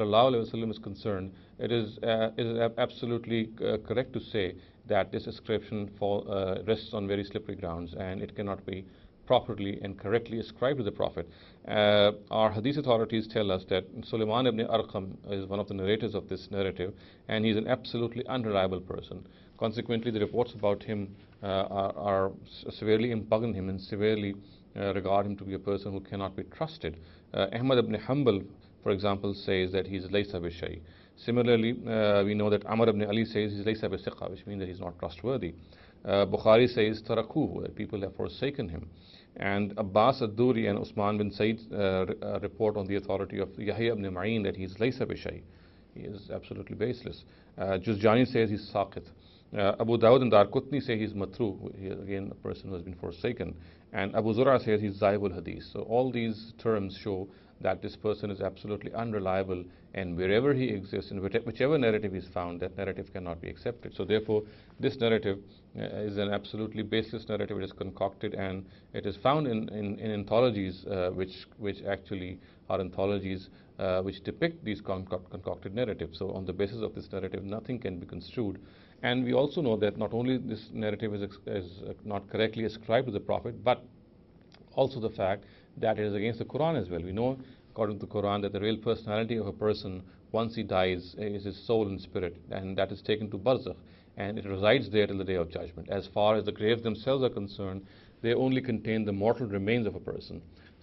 A: ﷺ is concerned, it is absolutely correct to say that this ascription rests on very slippery grounds, and it cannot be properly and correctly ascribed to the Prophet. Our hadith authorities tell us that Sulaiman ibn Arqam is one of the narrators of this narrative, and he's an absolutely unreliable person. Consequently, the reports about him are severely impugn him and severely regard him to be a person who cannot be trusted. Ahmad ibn Hanbal, for example, says that he's laysa bi shay. Similarly, we know that Amr ibn Ali says he's laysa bi thiqa, which means that he's not trustworthy. Bukhari says tarakuhu, that people have forsaken him. And Abbas ad-Duri and Usman bin Said report on the authority of Yahya ibn Ma'in that he's laysa bi shay. He is absolutely baseless. Juzjani says he's saqit. Abu Dawud and Darqutni say he's matru, he is again a person who has been forsaken. And Abu Zura says he's zaibul hadith. So all these terms show that this person is absolutely unreliable, and wherever he exists, in whichever narrative is found, that narrative cannot be accepted. So therefore, this narrative is an absolutely baseless narrative. It is concocted, and it is found in anthologies which actually are anthologies which depict these concocted narratives. So on the basis of this narrative, nothing can be construed. And we also know that not only this narrative is not correctly ascribed to the Prophet, but also the fact that it is against the Quran as well. We know, according to the Quran, that the real personality of a person, once he dies, is his soul and spirit, and that is taken to Barzakh, and it resides there till the Day of Judgment. As far as the graves themselves are concerned, they only contain the mortal remains of a person.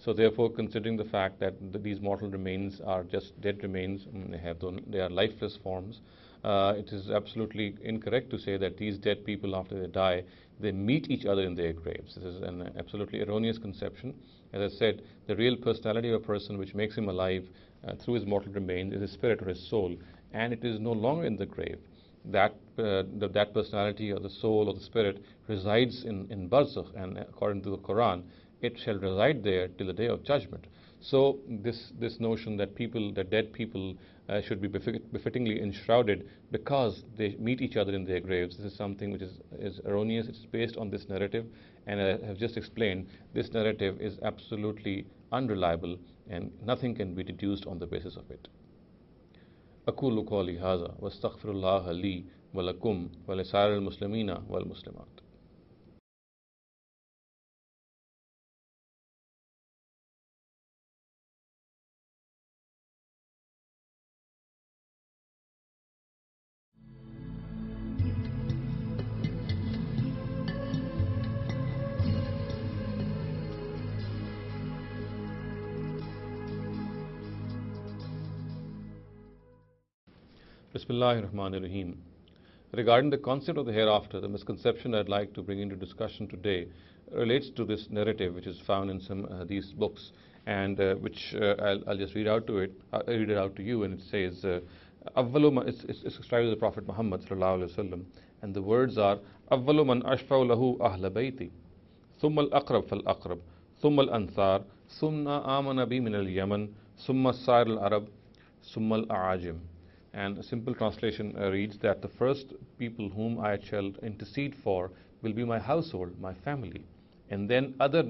A: So therefore, considering the fact that these mortal remains are just dead remains, they are lifeless forms, it is absolutely incorrect to say that these dead people, after they die, they meet each other in their graves. This is an absolutely erroneous conception. As I said, the real personality of a person which makes him alive through his mortal remains is his spirit or his soul, and it is no longer in the grave. That personality or the soul or the spirit resides in Barzakh, and according to the Quran, it shall reside there till the day of judgment. So this notion that dead people should be befittingly enshrouded because they meet each other in their graves, this is something which is erroneous. It's based on this narrative, and I have just explained, this narrative is absolutely unreliable, and nothing can be deduced on the basis of it. أقول قولي هذا واستغفر الله لي ولكم ولسائر المسلمين والمسلمات. Bismillahir Rahmanir Rahim. Regarding the concept of the hereafter, the misconception I'd like to bring into discussion today relates to this narrative which is found in some these books, and which I'll just read out to it. Read it out to you, and it says, it's described as the Prophet Muhammad sallallahu alaihi wasallam, and the words are أول من أشفع له أهل بيتي ثم الأقرب فالأقرب ثم الأنصار ثم آمن بي من اليمن ثم سائر العرب ثم الأعاجم. And a simple translation reads that the first people whom I shall intercede for will be my household, my family, and then other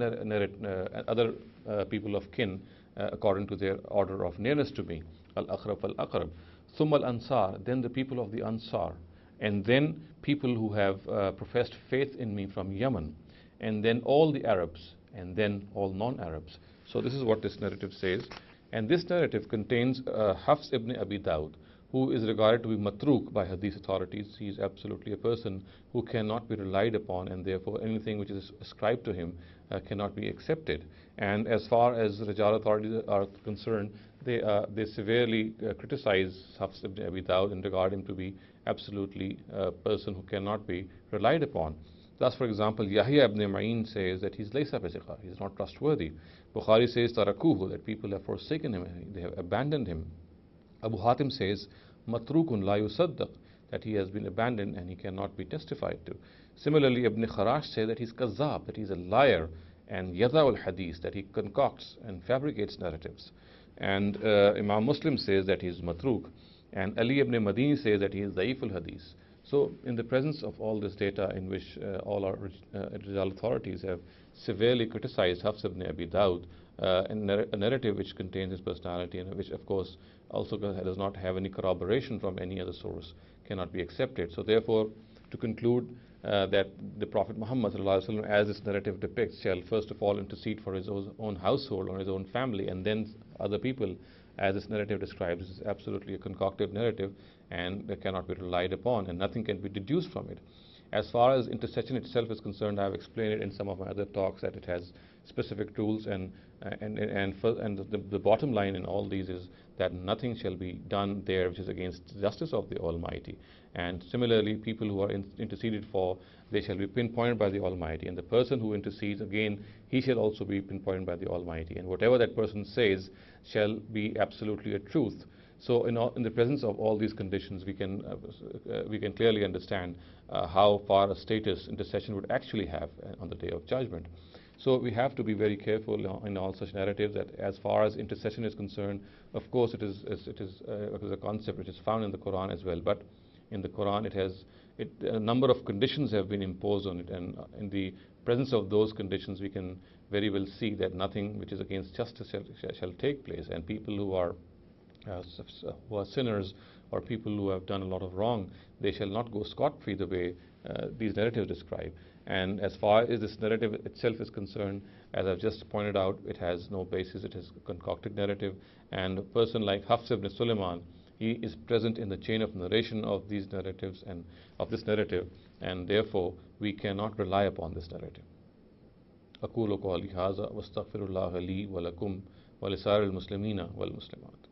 A: people of kin according to their order of nearness to me. Al-Aqrab al-Aqrab. Thumma al-Ansar, then the people of the Ansar, and then people who have professed faith in me from Yemen, and then all the Arabs, and then all non-Arabs. So this is what this narrative says, and this narrative contains Hafs ibn Abi Dawud, who is regarded to be matruk by hadith authorities. He is absolutely a person who cannot be relied upon, and therefore anything which is ascribed to him cannot be accepted. And as far as Rijal authorities are concerned, they severely criticize Hafs ibn Abi Dawud and regard him to be absolutely a person who cannot be relied upon. Thus, for example, Yahya ibn Ma'in says that he's laysa bisikha, he's not trustworthy. Bukhari says tarakuhu, that people have forsaken him, they have abandoned him. Abu Hatim says, Matrukun la yusaddaq, that he has been abandoned and he cannot be testified to. Similarly, Ibn Kharash says that he's kazzab, that he's a liar, and yada al hadith, that he concocts and fabricates narratives. And Imam Muslim says that he's matruk, and Ali ibn Madini says that he is da'if al hadith. So, in the presence of all this data, in which all our Rijal authorities have severely criticized Hafs ibn Abi Dawud, a narrative which contains his personality, and which, of course, also does not have any corroboration from any other source, cannot be accepted. So, therefore, to conclude that the Prophet Muhammad ﷺ, as this narrative depicts, shall first of all intercede for his own household or his own family, and then other people, as this narrative describes, is absolutely a concocted narrative, and that cannot be relied upon, and nothing can be deduced from it. As far as intercession itself is concerned, I have explained it in some of my other talks that it has specific rules, and the bottom line in all these is that nothing shall be done there which is against the justice of the Almighty. And similarly, people who are interceded for, they shall be pinpointed by the Almighty, and the person who intercedes, again, he shall also be pinpointed by the Almighty, and whatever that person says shall be absolutely a truth. So in the presence of all these conditions, we can clearly understand how far a status intercession would actually have on the day of judgment. So we have to be very careful in all such narratives, that as far as intercession is concerned, of course it is a concept which is found in the Quran as well. But in the Quran, a number of conditions have been imposed on it, and in the presence of those conditions, we can very well see that nothing which is against justice shall take place, and people who are sinners, or people who have done a lot of wrong, they shall not go scot-free the way these narratives describe. And as far as this narrative itself is concerned, as I've just pointed out, it has no basis, it is a concocted narrative, and a person like Hafs ibn Sulaiman, he is present in the chain of narration of these narratives and of this narrative, and therefore we cannot rely upon this narrative. أقول قولي هذا واستغفر الله لي ولكم ولسائر المسلمين والمسلمات.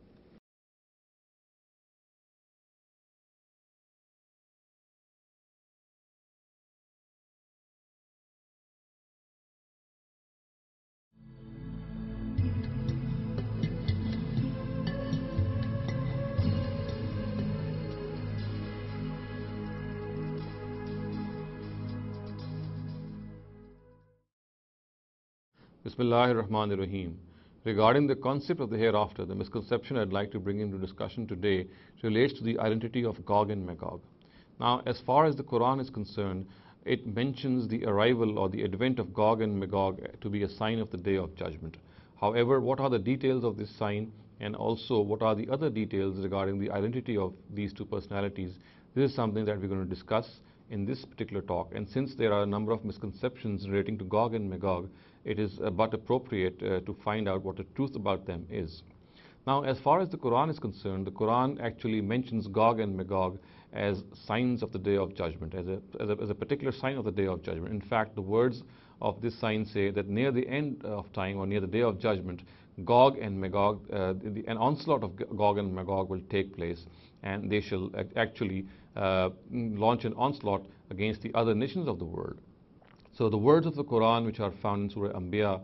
A: Bismillahir Rahmanir Rahim. Regarding the concept of the hereafter, the misconception I'd like to bring into discussion today relates to the identity of Gog and Magog. Now, as far as the Quran is concerned, it mentions the arrival or the advent of Gog and Magog to be a sign of the Day of Judgment. However, what are the details of this sign, and also what are the other details regarding the identity of these two personalities? This is something that we're going to discuss in this particular talk. And since there are a number of misconceptions relating to Gog and Magog, it is but appropriate to find out what the truth about them is. Now, as far as the Quran is concerned, the Quran actually mentions Gog and Magog as signs of the Day of Judgment, as a particular sign of the Day of Judgment. In fact, the words of this sign say that near the end of time or near the Day of Judgment, Gog and Magog, an onslaught of Gog and Magog will take place, and they shall actually launch an onslaught against the other nations of the world. So the words of the Quran, which are found in Surah Anbiya,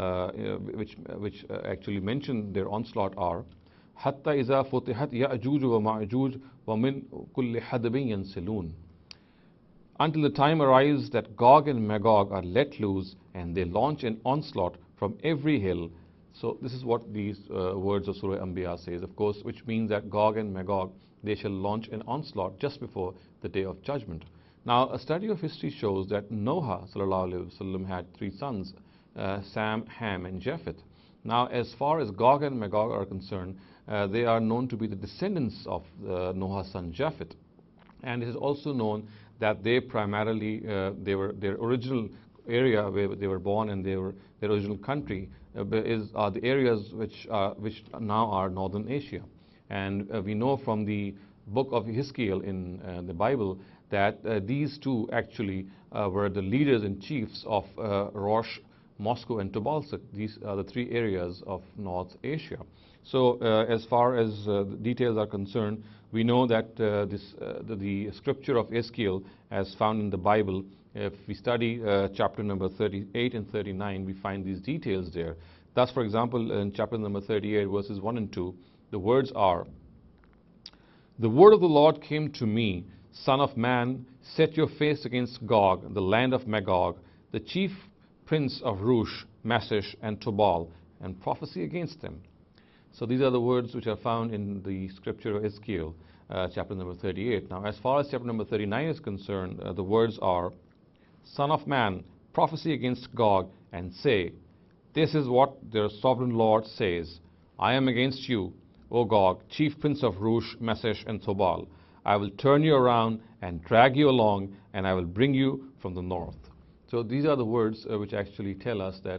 A: which actually mention their onslaught, are Hatta iza futihat Ya'juj wa Ma'juj wa min kulli hadabin yansilun. Until the time arrives that Gog and Magog are let loose and they launch an onslaught from every hill. So this is what these words of Surah Anbiya says, of course, which means that Gog and Magog, they shall launch an onslaught just before the Day of Judgment. Now, a study of history shows that Noah sallallahu alaihi wasallam had three sons, Sam, Ham, and Japheth. Now, as far as Gog and Magog are concerned, they are known to be the descendants of Noah's son Japheth, and it is also known that they primarily their original area where they were born and their original country are the areas which now are northern Asia. And we know from the book of Ezekiel in the Bible that these two actually were the leaders and chiefs of Rosh, Moscow, and Tobolsk. These are the three areas of North Asia. So as far as the details are concerned, we know that the scripture of Ezekiel, as found in the Bible, if we study chapter number 38 and 39, we find these details there. Thus, for example, in chapter number 38, verses 1 and 2, the words are, "The word of the Lord came to me, Son of man, set your face against Gog, the land of Magog, the chief prince of Rosh, Mashesh, and Tubal, and prophesy against them." So these are the words which are found in the scripture of Ezekiel, chapter number 38. Now, as far as chapter number 39 is concerned, the words are, "Son of man, prophesy against Gog, and say, this is what their sovereign Lord says. I am against you, O Gog, chief prince of Rosh, Mashesh, and Tubal. I will turn you around and drag you along, and I will bring you from the north." So these are the words which actually tell us that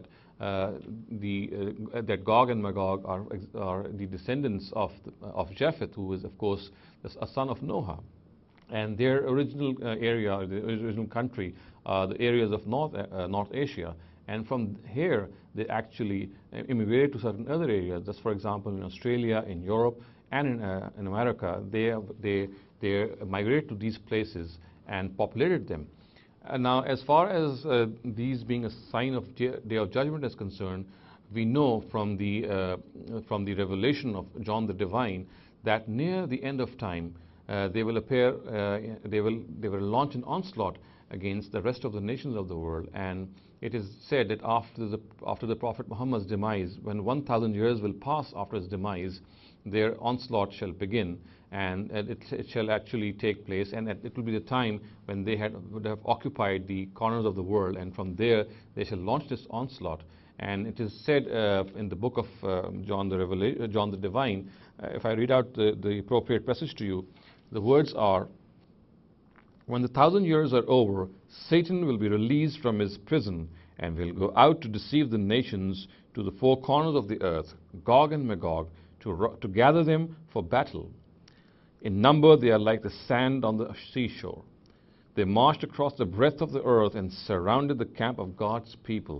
A: that Gog and Magog are the descendants of Japheth, who is, of course, a son of Noah. And their original area, the original country, are the areas of North Asia. And from here, they actually immigrated to certain other areas. Just for example, in Australia, in Europe, and in America, they migrated to these places and populated them. Now, as far as these being a sign of Day of Judgment is concerned, we know from the revelation of John the Divine that near the end of time, they will appear, they will launch an onslaught against the rest of the nations of the world. And it is said that after the Prophet Muhammad's demise, when 1,000 years will pass after his demise, their onslaught shall begin, and it shall actually take place, and it will be the time when they would have occupied the corners of the world, and from there they shall launch this onslaught. And it is said in the book of John the Divine, if I read out the appropriate passage to you, the words are, "When the 1,000 years are over, Satan will be released from his prison and will go out to deceive the nations to the four corners of the earth, Gog and Magog, to gather them for battle. In number they are like the sand on the seashore. They marched across the breadth of the earth and surrounded the camp of God's people,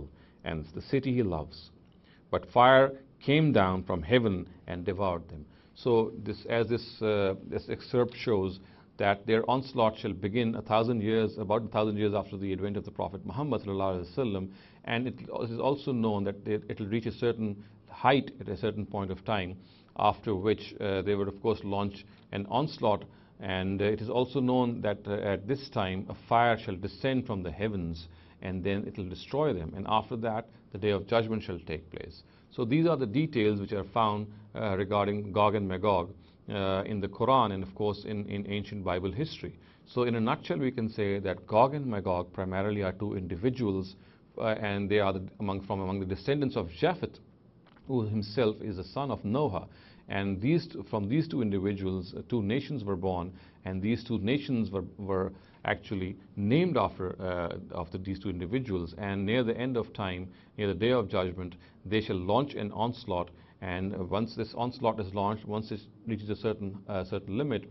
A: and the city he loves. But fire came down from heaven and devoured them. So this excerpt shows that their onslaught shall begin 1,000 years, about 1,000 years after the advent of the Prophet Muhammad sallallahu alaihi wasallam, and it is also known that it will reach a certain height at a certain point of time, after which they would of course launch an onslaught. And it is also known that at this time a fire shall descend from the heavens, and then it will destroy them, and after that the day of judgment shall take place. So these are the details which are found regarding Gog and Magog in the Quran, and of course in ancient Bible history. So in a nutshell, we can say that Gog and Magog primarily are two individuals, and they are among the descendants of Japheth, who himself is a son of Noah. And from these two individuals, two nations were born, and these two nations were actually named after these two individuals. And near the end of time, near the day of judgment, they shall launch an onslaught. And once this onslaught is launched, once it reaches a certain limit,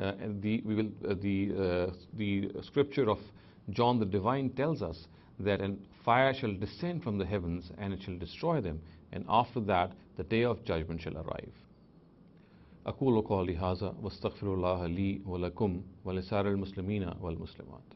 A: the scripture of John the Divine tells us that a fire shall descend from the heavens and it shall destroy them, and after that the day of judgment shall arrive. أقول قولي هذا واستغفر الله لي ولكم ولسائر المسلمين والمسلمات.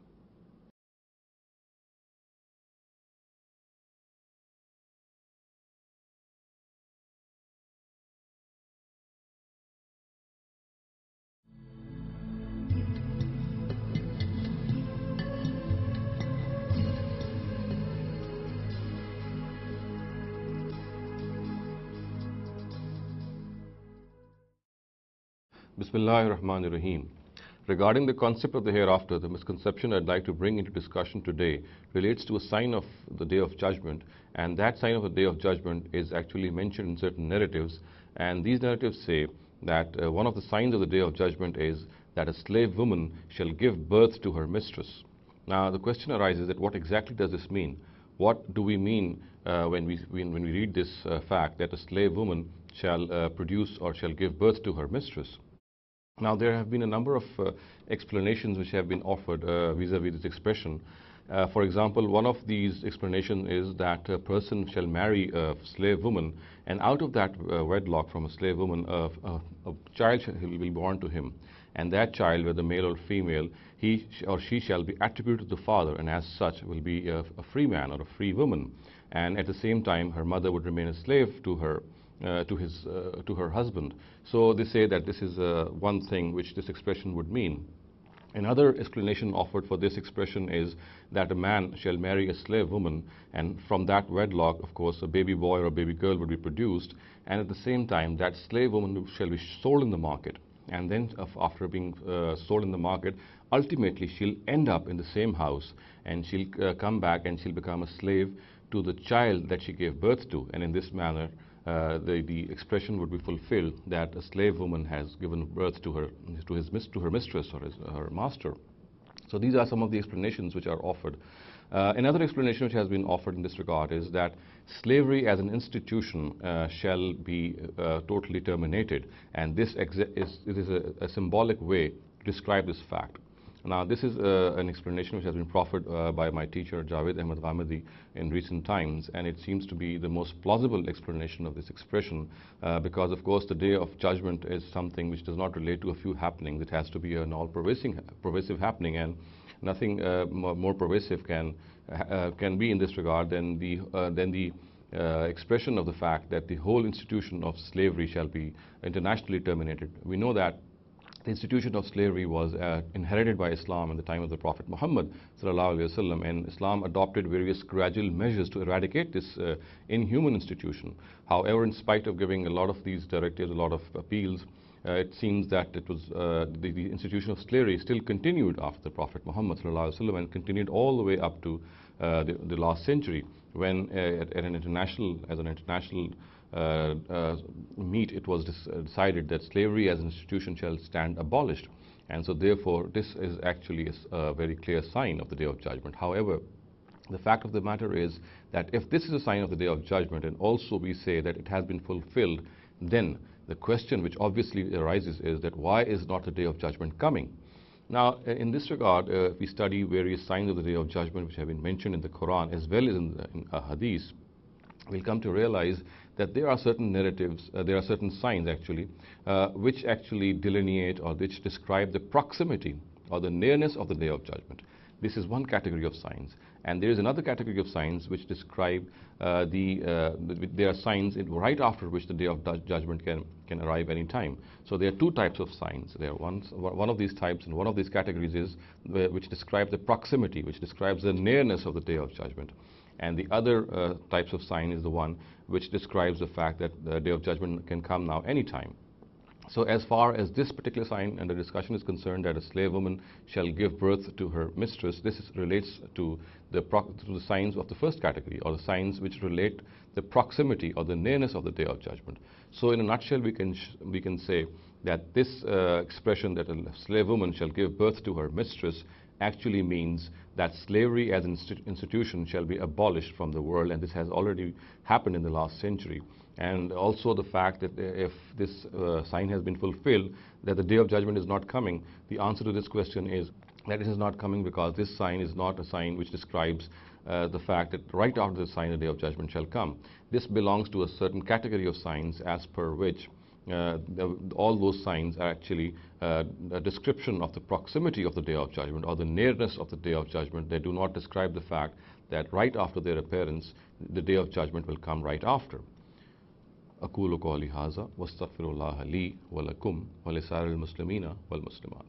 A: Bismillahir Rahmanir Rahim. Regarding the concept of the hereafter, the misconception I'd like to bring into discussion today relates to a sign of the Day of Judgment, and that sign of the Day of Judgment is actually mentioned in certain narratives, and these narratives say that one of the signs of the Day of Judgment is that a slave woman shall give birth to her mistress. Now the question arises that what exactly does this mean? What do we mean when we read this fact that a slave woman shall produce or shall give birth to her mistress? Now, there have been a number of explanations which have been offered vis-a-vis this expression. For example, one of these explanations is that a person shall marry a slave woman, and out of that wedlock from a slave woman, a child will be born to him. And that child, whether male or female, he or she shall be attributed to the father, and as such will be a free man or a free woman. And at the same time, her mother would remain a slave to her. To her husband. So they say that this is one thing which this expression would mean. Another explanation offered for this expression is that a man shall marry a slave woman, and from that wedlock, of course, a baby boy or a baby girl would be produced, and at the same time that slave woman shall be sold in the market, and then after being sold in the market, ultimately she'll end up in the same house, and she'll come back and she'll become a slave to the child that she gave birth to, and in this manner the expression would be fulfilled that a slave woman has given birth to her mistress or her master. So these are some of the explanations which are offered. Another explanation which has been offered in this regard is that slavery as an institution shall be totally terminated, and this is a symbolic way to describe this fact. Now, this is an explanation which has been proffered by my teacher Javed Ahmed Ghamidi in recent times, and it seems to be the most plausible explanation of this expression because, of course, the Day of Judgment is something which does not relate to a few happenings. It has to be an all-pervasive happening, and nothing more pervasive can be in this regard than the expression of the fact that the whole institution of slavery shall be internationally terminated. We know that the institution of slavery was inherited by Islam in the time of the Prophet Muhammad sallallahu alaihi wasallam, and Islam adopted various gradual measures to eradicate this inhuman institution. However, in spite of giving a lot of these directives, a lot of appeals, it seems that it was the institution of slavery still continued after the Prophet Muhammad sallallahu alaihi wasallam and continued all the way up to the last century, when as an international meet, it was decided that slavery as an institution shall stand abolished. And so therefore this is actually a very clear sign of the Day of Judgment. However, the fact of the matter is that if this is a sign of the Day of Judgment, and also we say that it has been fulfilled, then the question which obviously arises is that why is not the Day of Judgment coming? Now, in this regard, if we study various signs of the Day of Judgment which have been mentioned in the Quran as well as in Hadith, we'll come to realize that there are certain narratives, there are certain signs actually, which actually delineate or which describe the proximity or the nearness of the Day of Judgment. This is one category of signs. And there is another category of signs which describe there are signs right after which the Day of Judgment can arrive any time. So there are two types of signs. There are one of these types and one of these categories is which describe the proximity, which describes the nearness of the Day of Judgment. And the other types of sign is the one which describes the fact that the Day of Judgment can come now anytime. So as far as this particular sign and the discussion is concerned, that a slave woman shall give birth to her mistress, relates to the signs of the first category, or the signs which relate the proximity or the nearness of the Day of Judgment. So in a nutshell, we can say that this expression that a slave woman shall give birth to her mistress actually means that slavery as an institution shall be abolished from the world, and this has already happened in the last century. And also the fact that if this sign has been fulfilled, that the Day of Judgment is not coming. The answer to this question is that it is not coming because this sign is not a sign which describes the fact that right after the sign the Day of Judgment shall come. This belongs to a certain category of signs as per which all those signs are actually a description of the proximity of the Day of Judgment or the nearness of the Day of Judgment. They do not describe the fact that right after their appearance, the Day of Judgment will come right after. أقول قولي هذا واستغفر الله لي ولكم ولسائر المسلمين والمسلمات.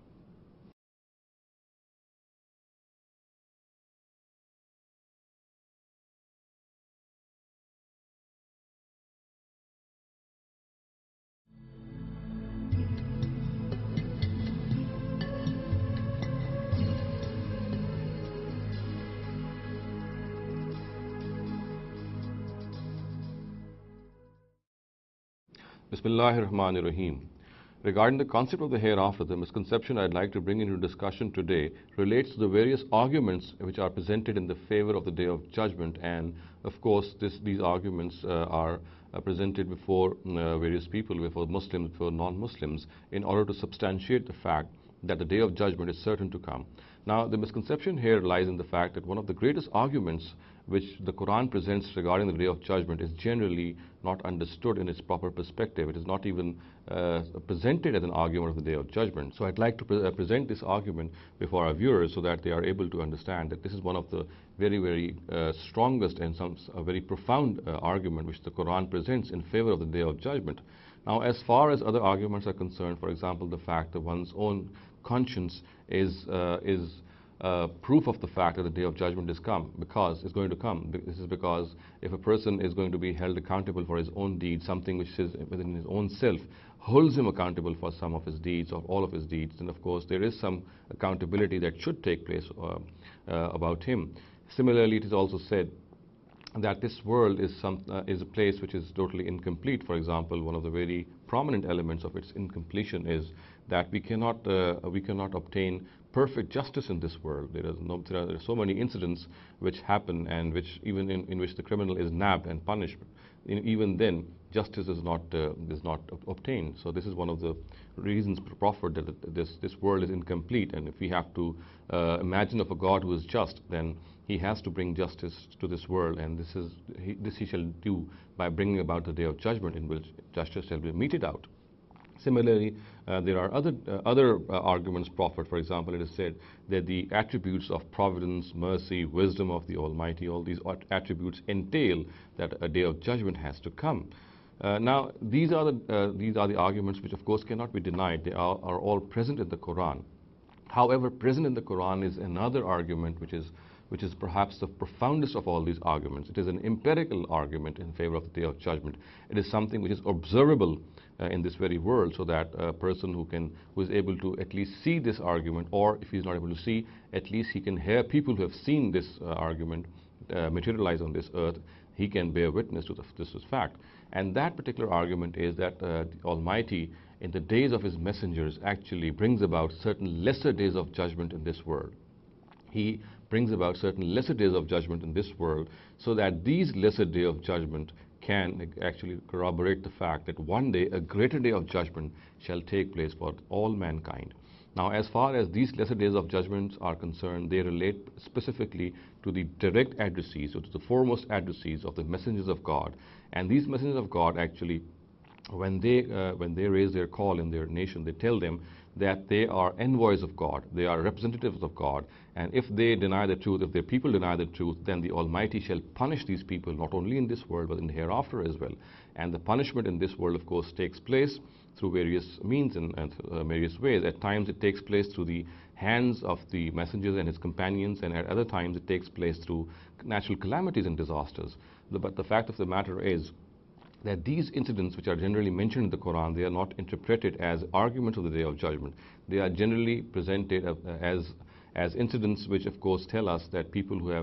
A: Bismillahir Rahmanir Rahim. Regarding the concept of the hereafter, the misconception I'd like to bring into discussion today relates to the various arguments which are presented in the favor of the Day of Judgment, and of course these arguments are presented before various people, before Muslims, before non-Muslims, in order to substantiate the fact that the Day of Judgment is certain to come. Now, the misconception here lies in the fact that one of the greatest arguments which the Quran presents regarding the Day of Judgment is generally not understood in its proper perspective. It is not even presented as an argument of the Day of Judgment. So I'd like to present this argument before our viewers so that they are able to understand that this is one of the very strongest and a very profound argument which the Quran presents in favor of the Day of Judgment. Now, as far as other arguments are concerned, for example, the fact that one's own conscience is proof of the fact that the Day of Judgment is going to come. This is because if a person is going to be held accountable for his own deeds, something which is within his own self holds him accountable for some of his deeds or all of his deeds, then of course there is some accountability that should take place about him. Similarly, it is also said that this world is a place which is totally incomplete. For example, one of the very prominent elements of its incompletion is that we cannot obtain perfect justice in this world. There are so many incidents which happen and which even in which the criminal is nabbed and punished. Even then, justice is not obtained. So this is one of the reasons proffered that this world is incomplete. And if we have to imagine of a God who is just, then He has to bring justice to this world, and this He shall do by bringing about the Day of Judgment, in which justice shall be meted out. Similarly, there are other arguments proffered. For example, it is said that the attributes of providence, mercy, wisdom of the Almighty, all these attributes entail that a Day of Judgment has to come. Now, these are the arguments which, of course, cannot be denied. They are all present in the Quran. However, present in the Quran is another argument which is perhaps the profoundest of all these arguments. It is an empirical argument in favor of the Day of Judgment. It is something which is observable in this very world, so that a person who is able to at least see this argument, or if he is not able to see, at least he can hear people who have seen this argument materialize on this earth. He can bear witness to this fact. And that particular argument is that the Almighty, in the days of His messengers, actually brings about certain lesser days of judgment in this world. He brings about certain lesser days of judgment in this world, so that these lesser days of judgment can actually corroborate the fact that one day a greater day of judgment shall take place for all mankind. Now, as far as these lesser days of judgments are concerned, they relate specifically to the direct addressees, or to the foremost addressees of the messengers of God. And these messengers of God actually, when they raise their call in their nation, they tell them that they are envoys of God, they are representatives of God, and if they deny the truth, if their people deny the truth, then the Almighty shall punish these people not only in this world but in the hereafter as well. And the punishment in this world, of course, takes place through various means and various ways. At times it takes place through the hands of the messengers and his companions, and at other times it takes place through natural calamities and disasters. But the fact of the matter is that these incidents, which are generally mentioned in the Quran, they are not interpreted as arguments of the Day of Judgment. They are generally presented as incidents which, of course, tell us that people who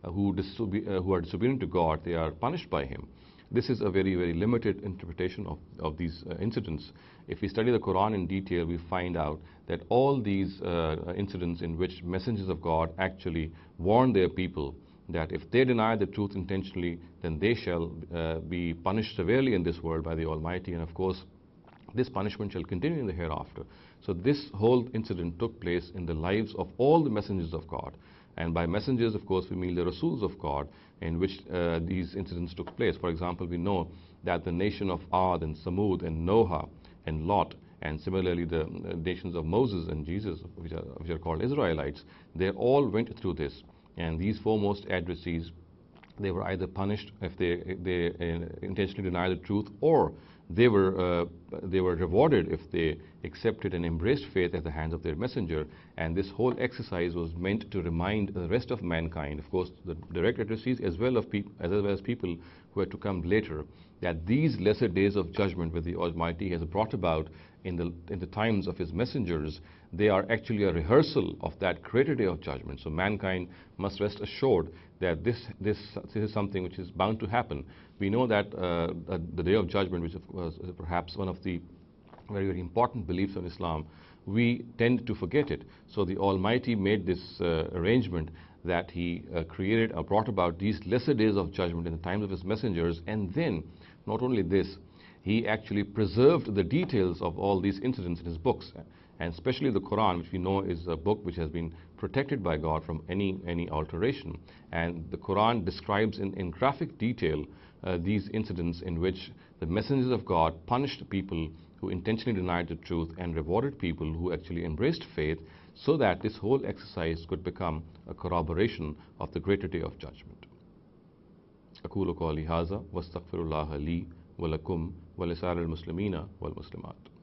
A: are disobedient to God, they are punished by Him. This is a very, very limited interpretation of these incidents. If we study the Quran in detail, we find out that all these incidents in which messengers of God actually warn their people that if they deny the truth intentionally, then they shall be punished severely in this world by the Almighty, and of course this punishment shall continue in the hereafter. So this whole incident took place in the lives of all the messengers of God, and by messengers, of course, we mean the Rasuls of God, in which these incidents took place. For example, we know that the nation of Ad and Samud and Noah and Lot, and similarly the nations of Moses and Jesus, which are called Israelites, they all went through this. And these foremost addressees, they were either punished if they intentionally denied the truth, or they were rewarded if they accepted and embraced faith at the hands of their messenger. And this whole exercise was meant to remind the rest of mankind, of course, the direct addressees as well as people who are to come later, that these lesser days of judgment which the Almighty has brought about in the times of His messengers, they are actually a rehearsal of that greater day of judgment. So mankind must rest assured that this is something which is bound to happen. We know that the day of judgment, which was perhaps one of the very, very important beliefs of Islam, we tend to forget it. So the Almighty made this arrangement that He created or brought about these lesser days of judgment in the times of His messengers, and then not only this, He actually preserved the details of all these incidents in His books, and especially the Quran, which we know is a book which has been protected by God from any alteration. And the Quran describes in graphic detail these incidents in which the messengers of God punished people who intentionally denied the truth and rewarded people who actually embraced faith, so that this whole exercise could become a corroboration of the greater day of judgment. أقول قولي هذا واستغفر الله لي ولكم ولسائر المسلمين والمسلمات.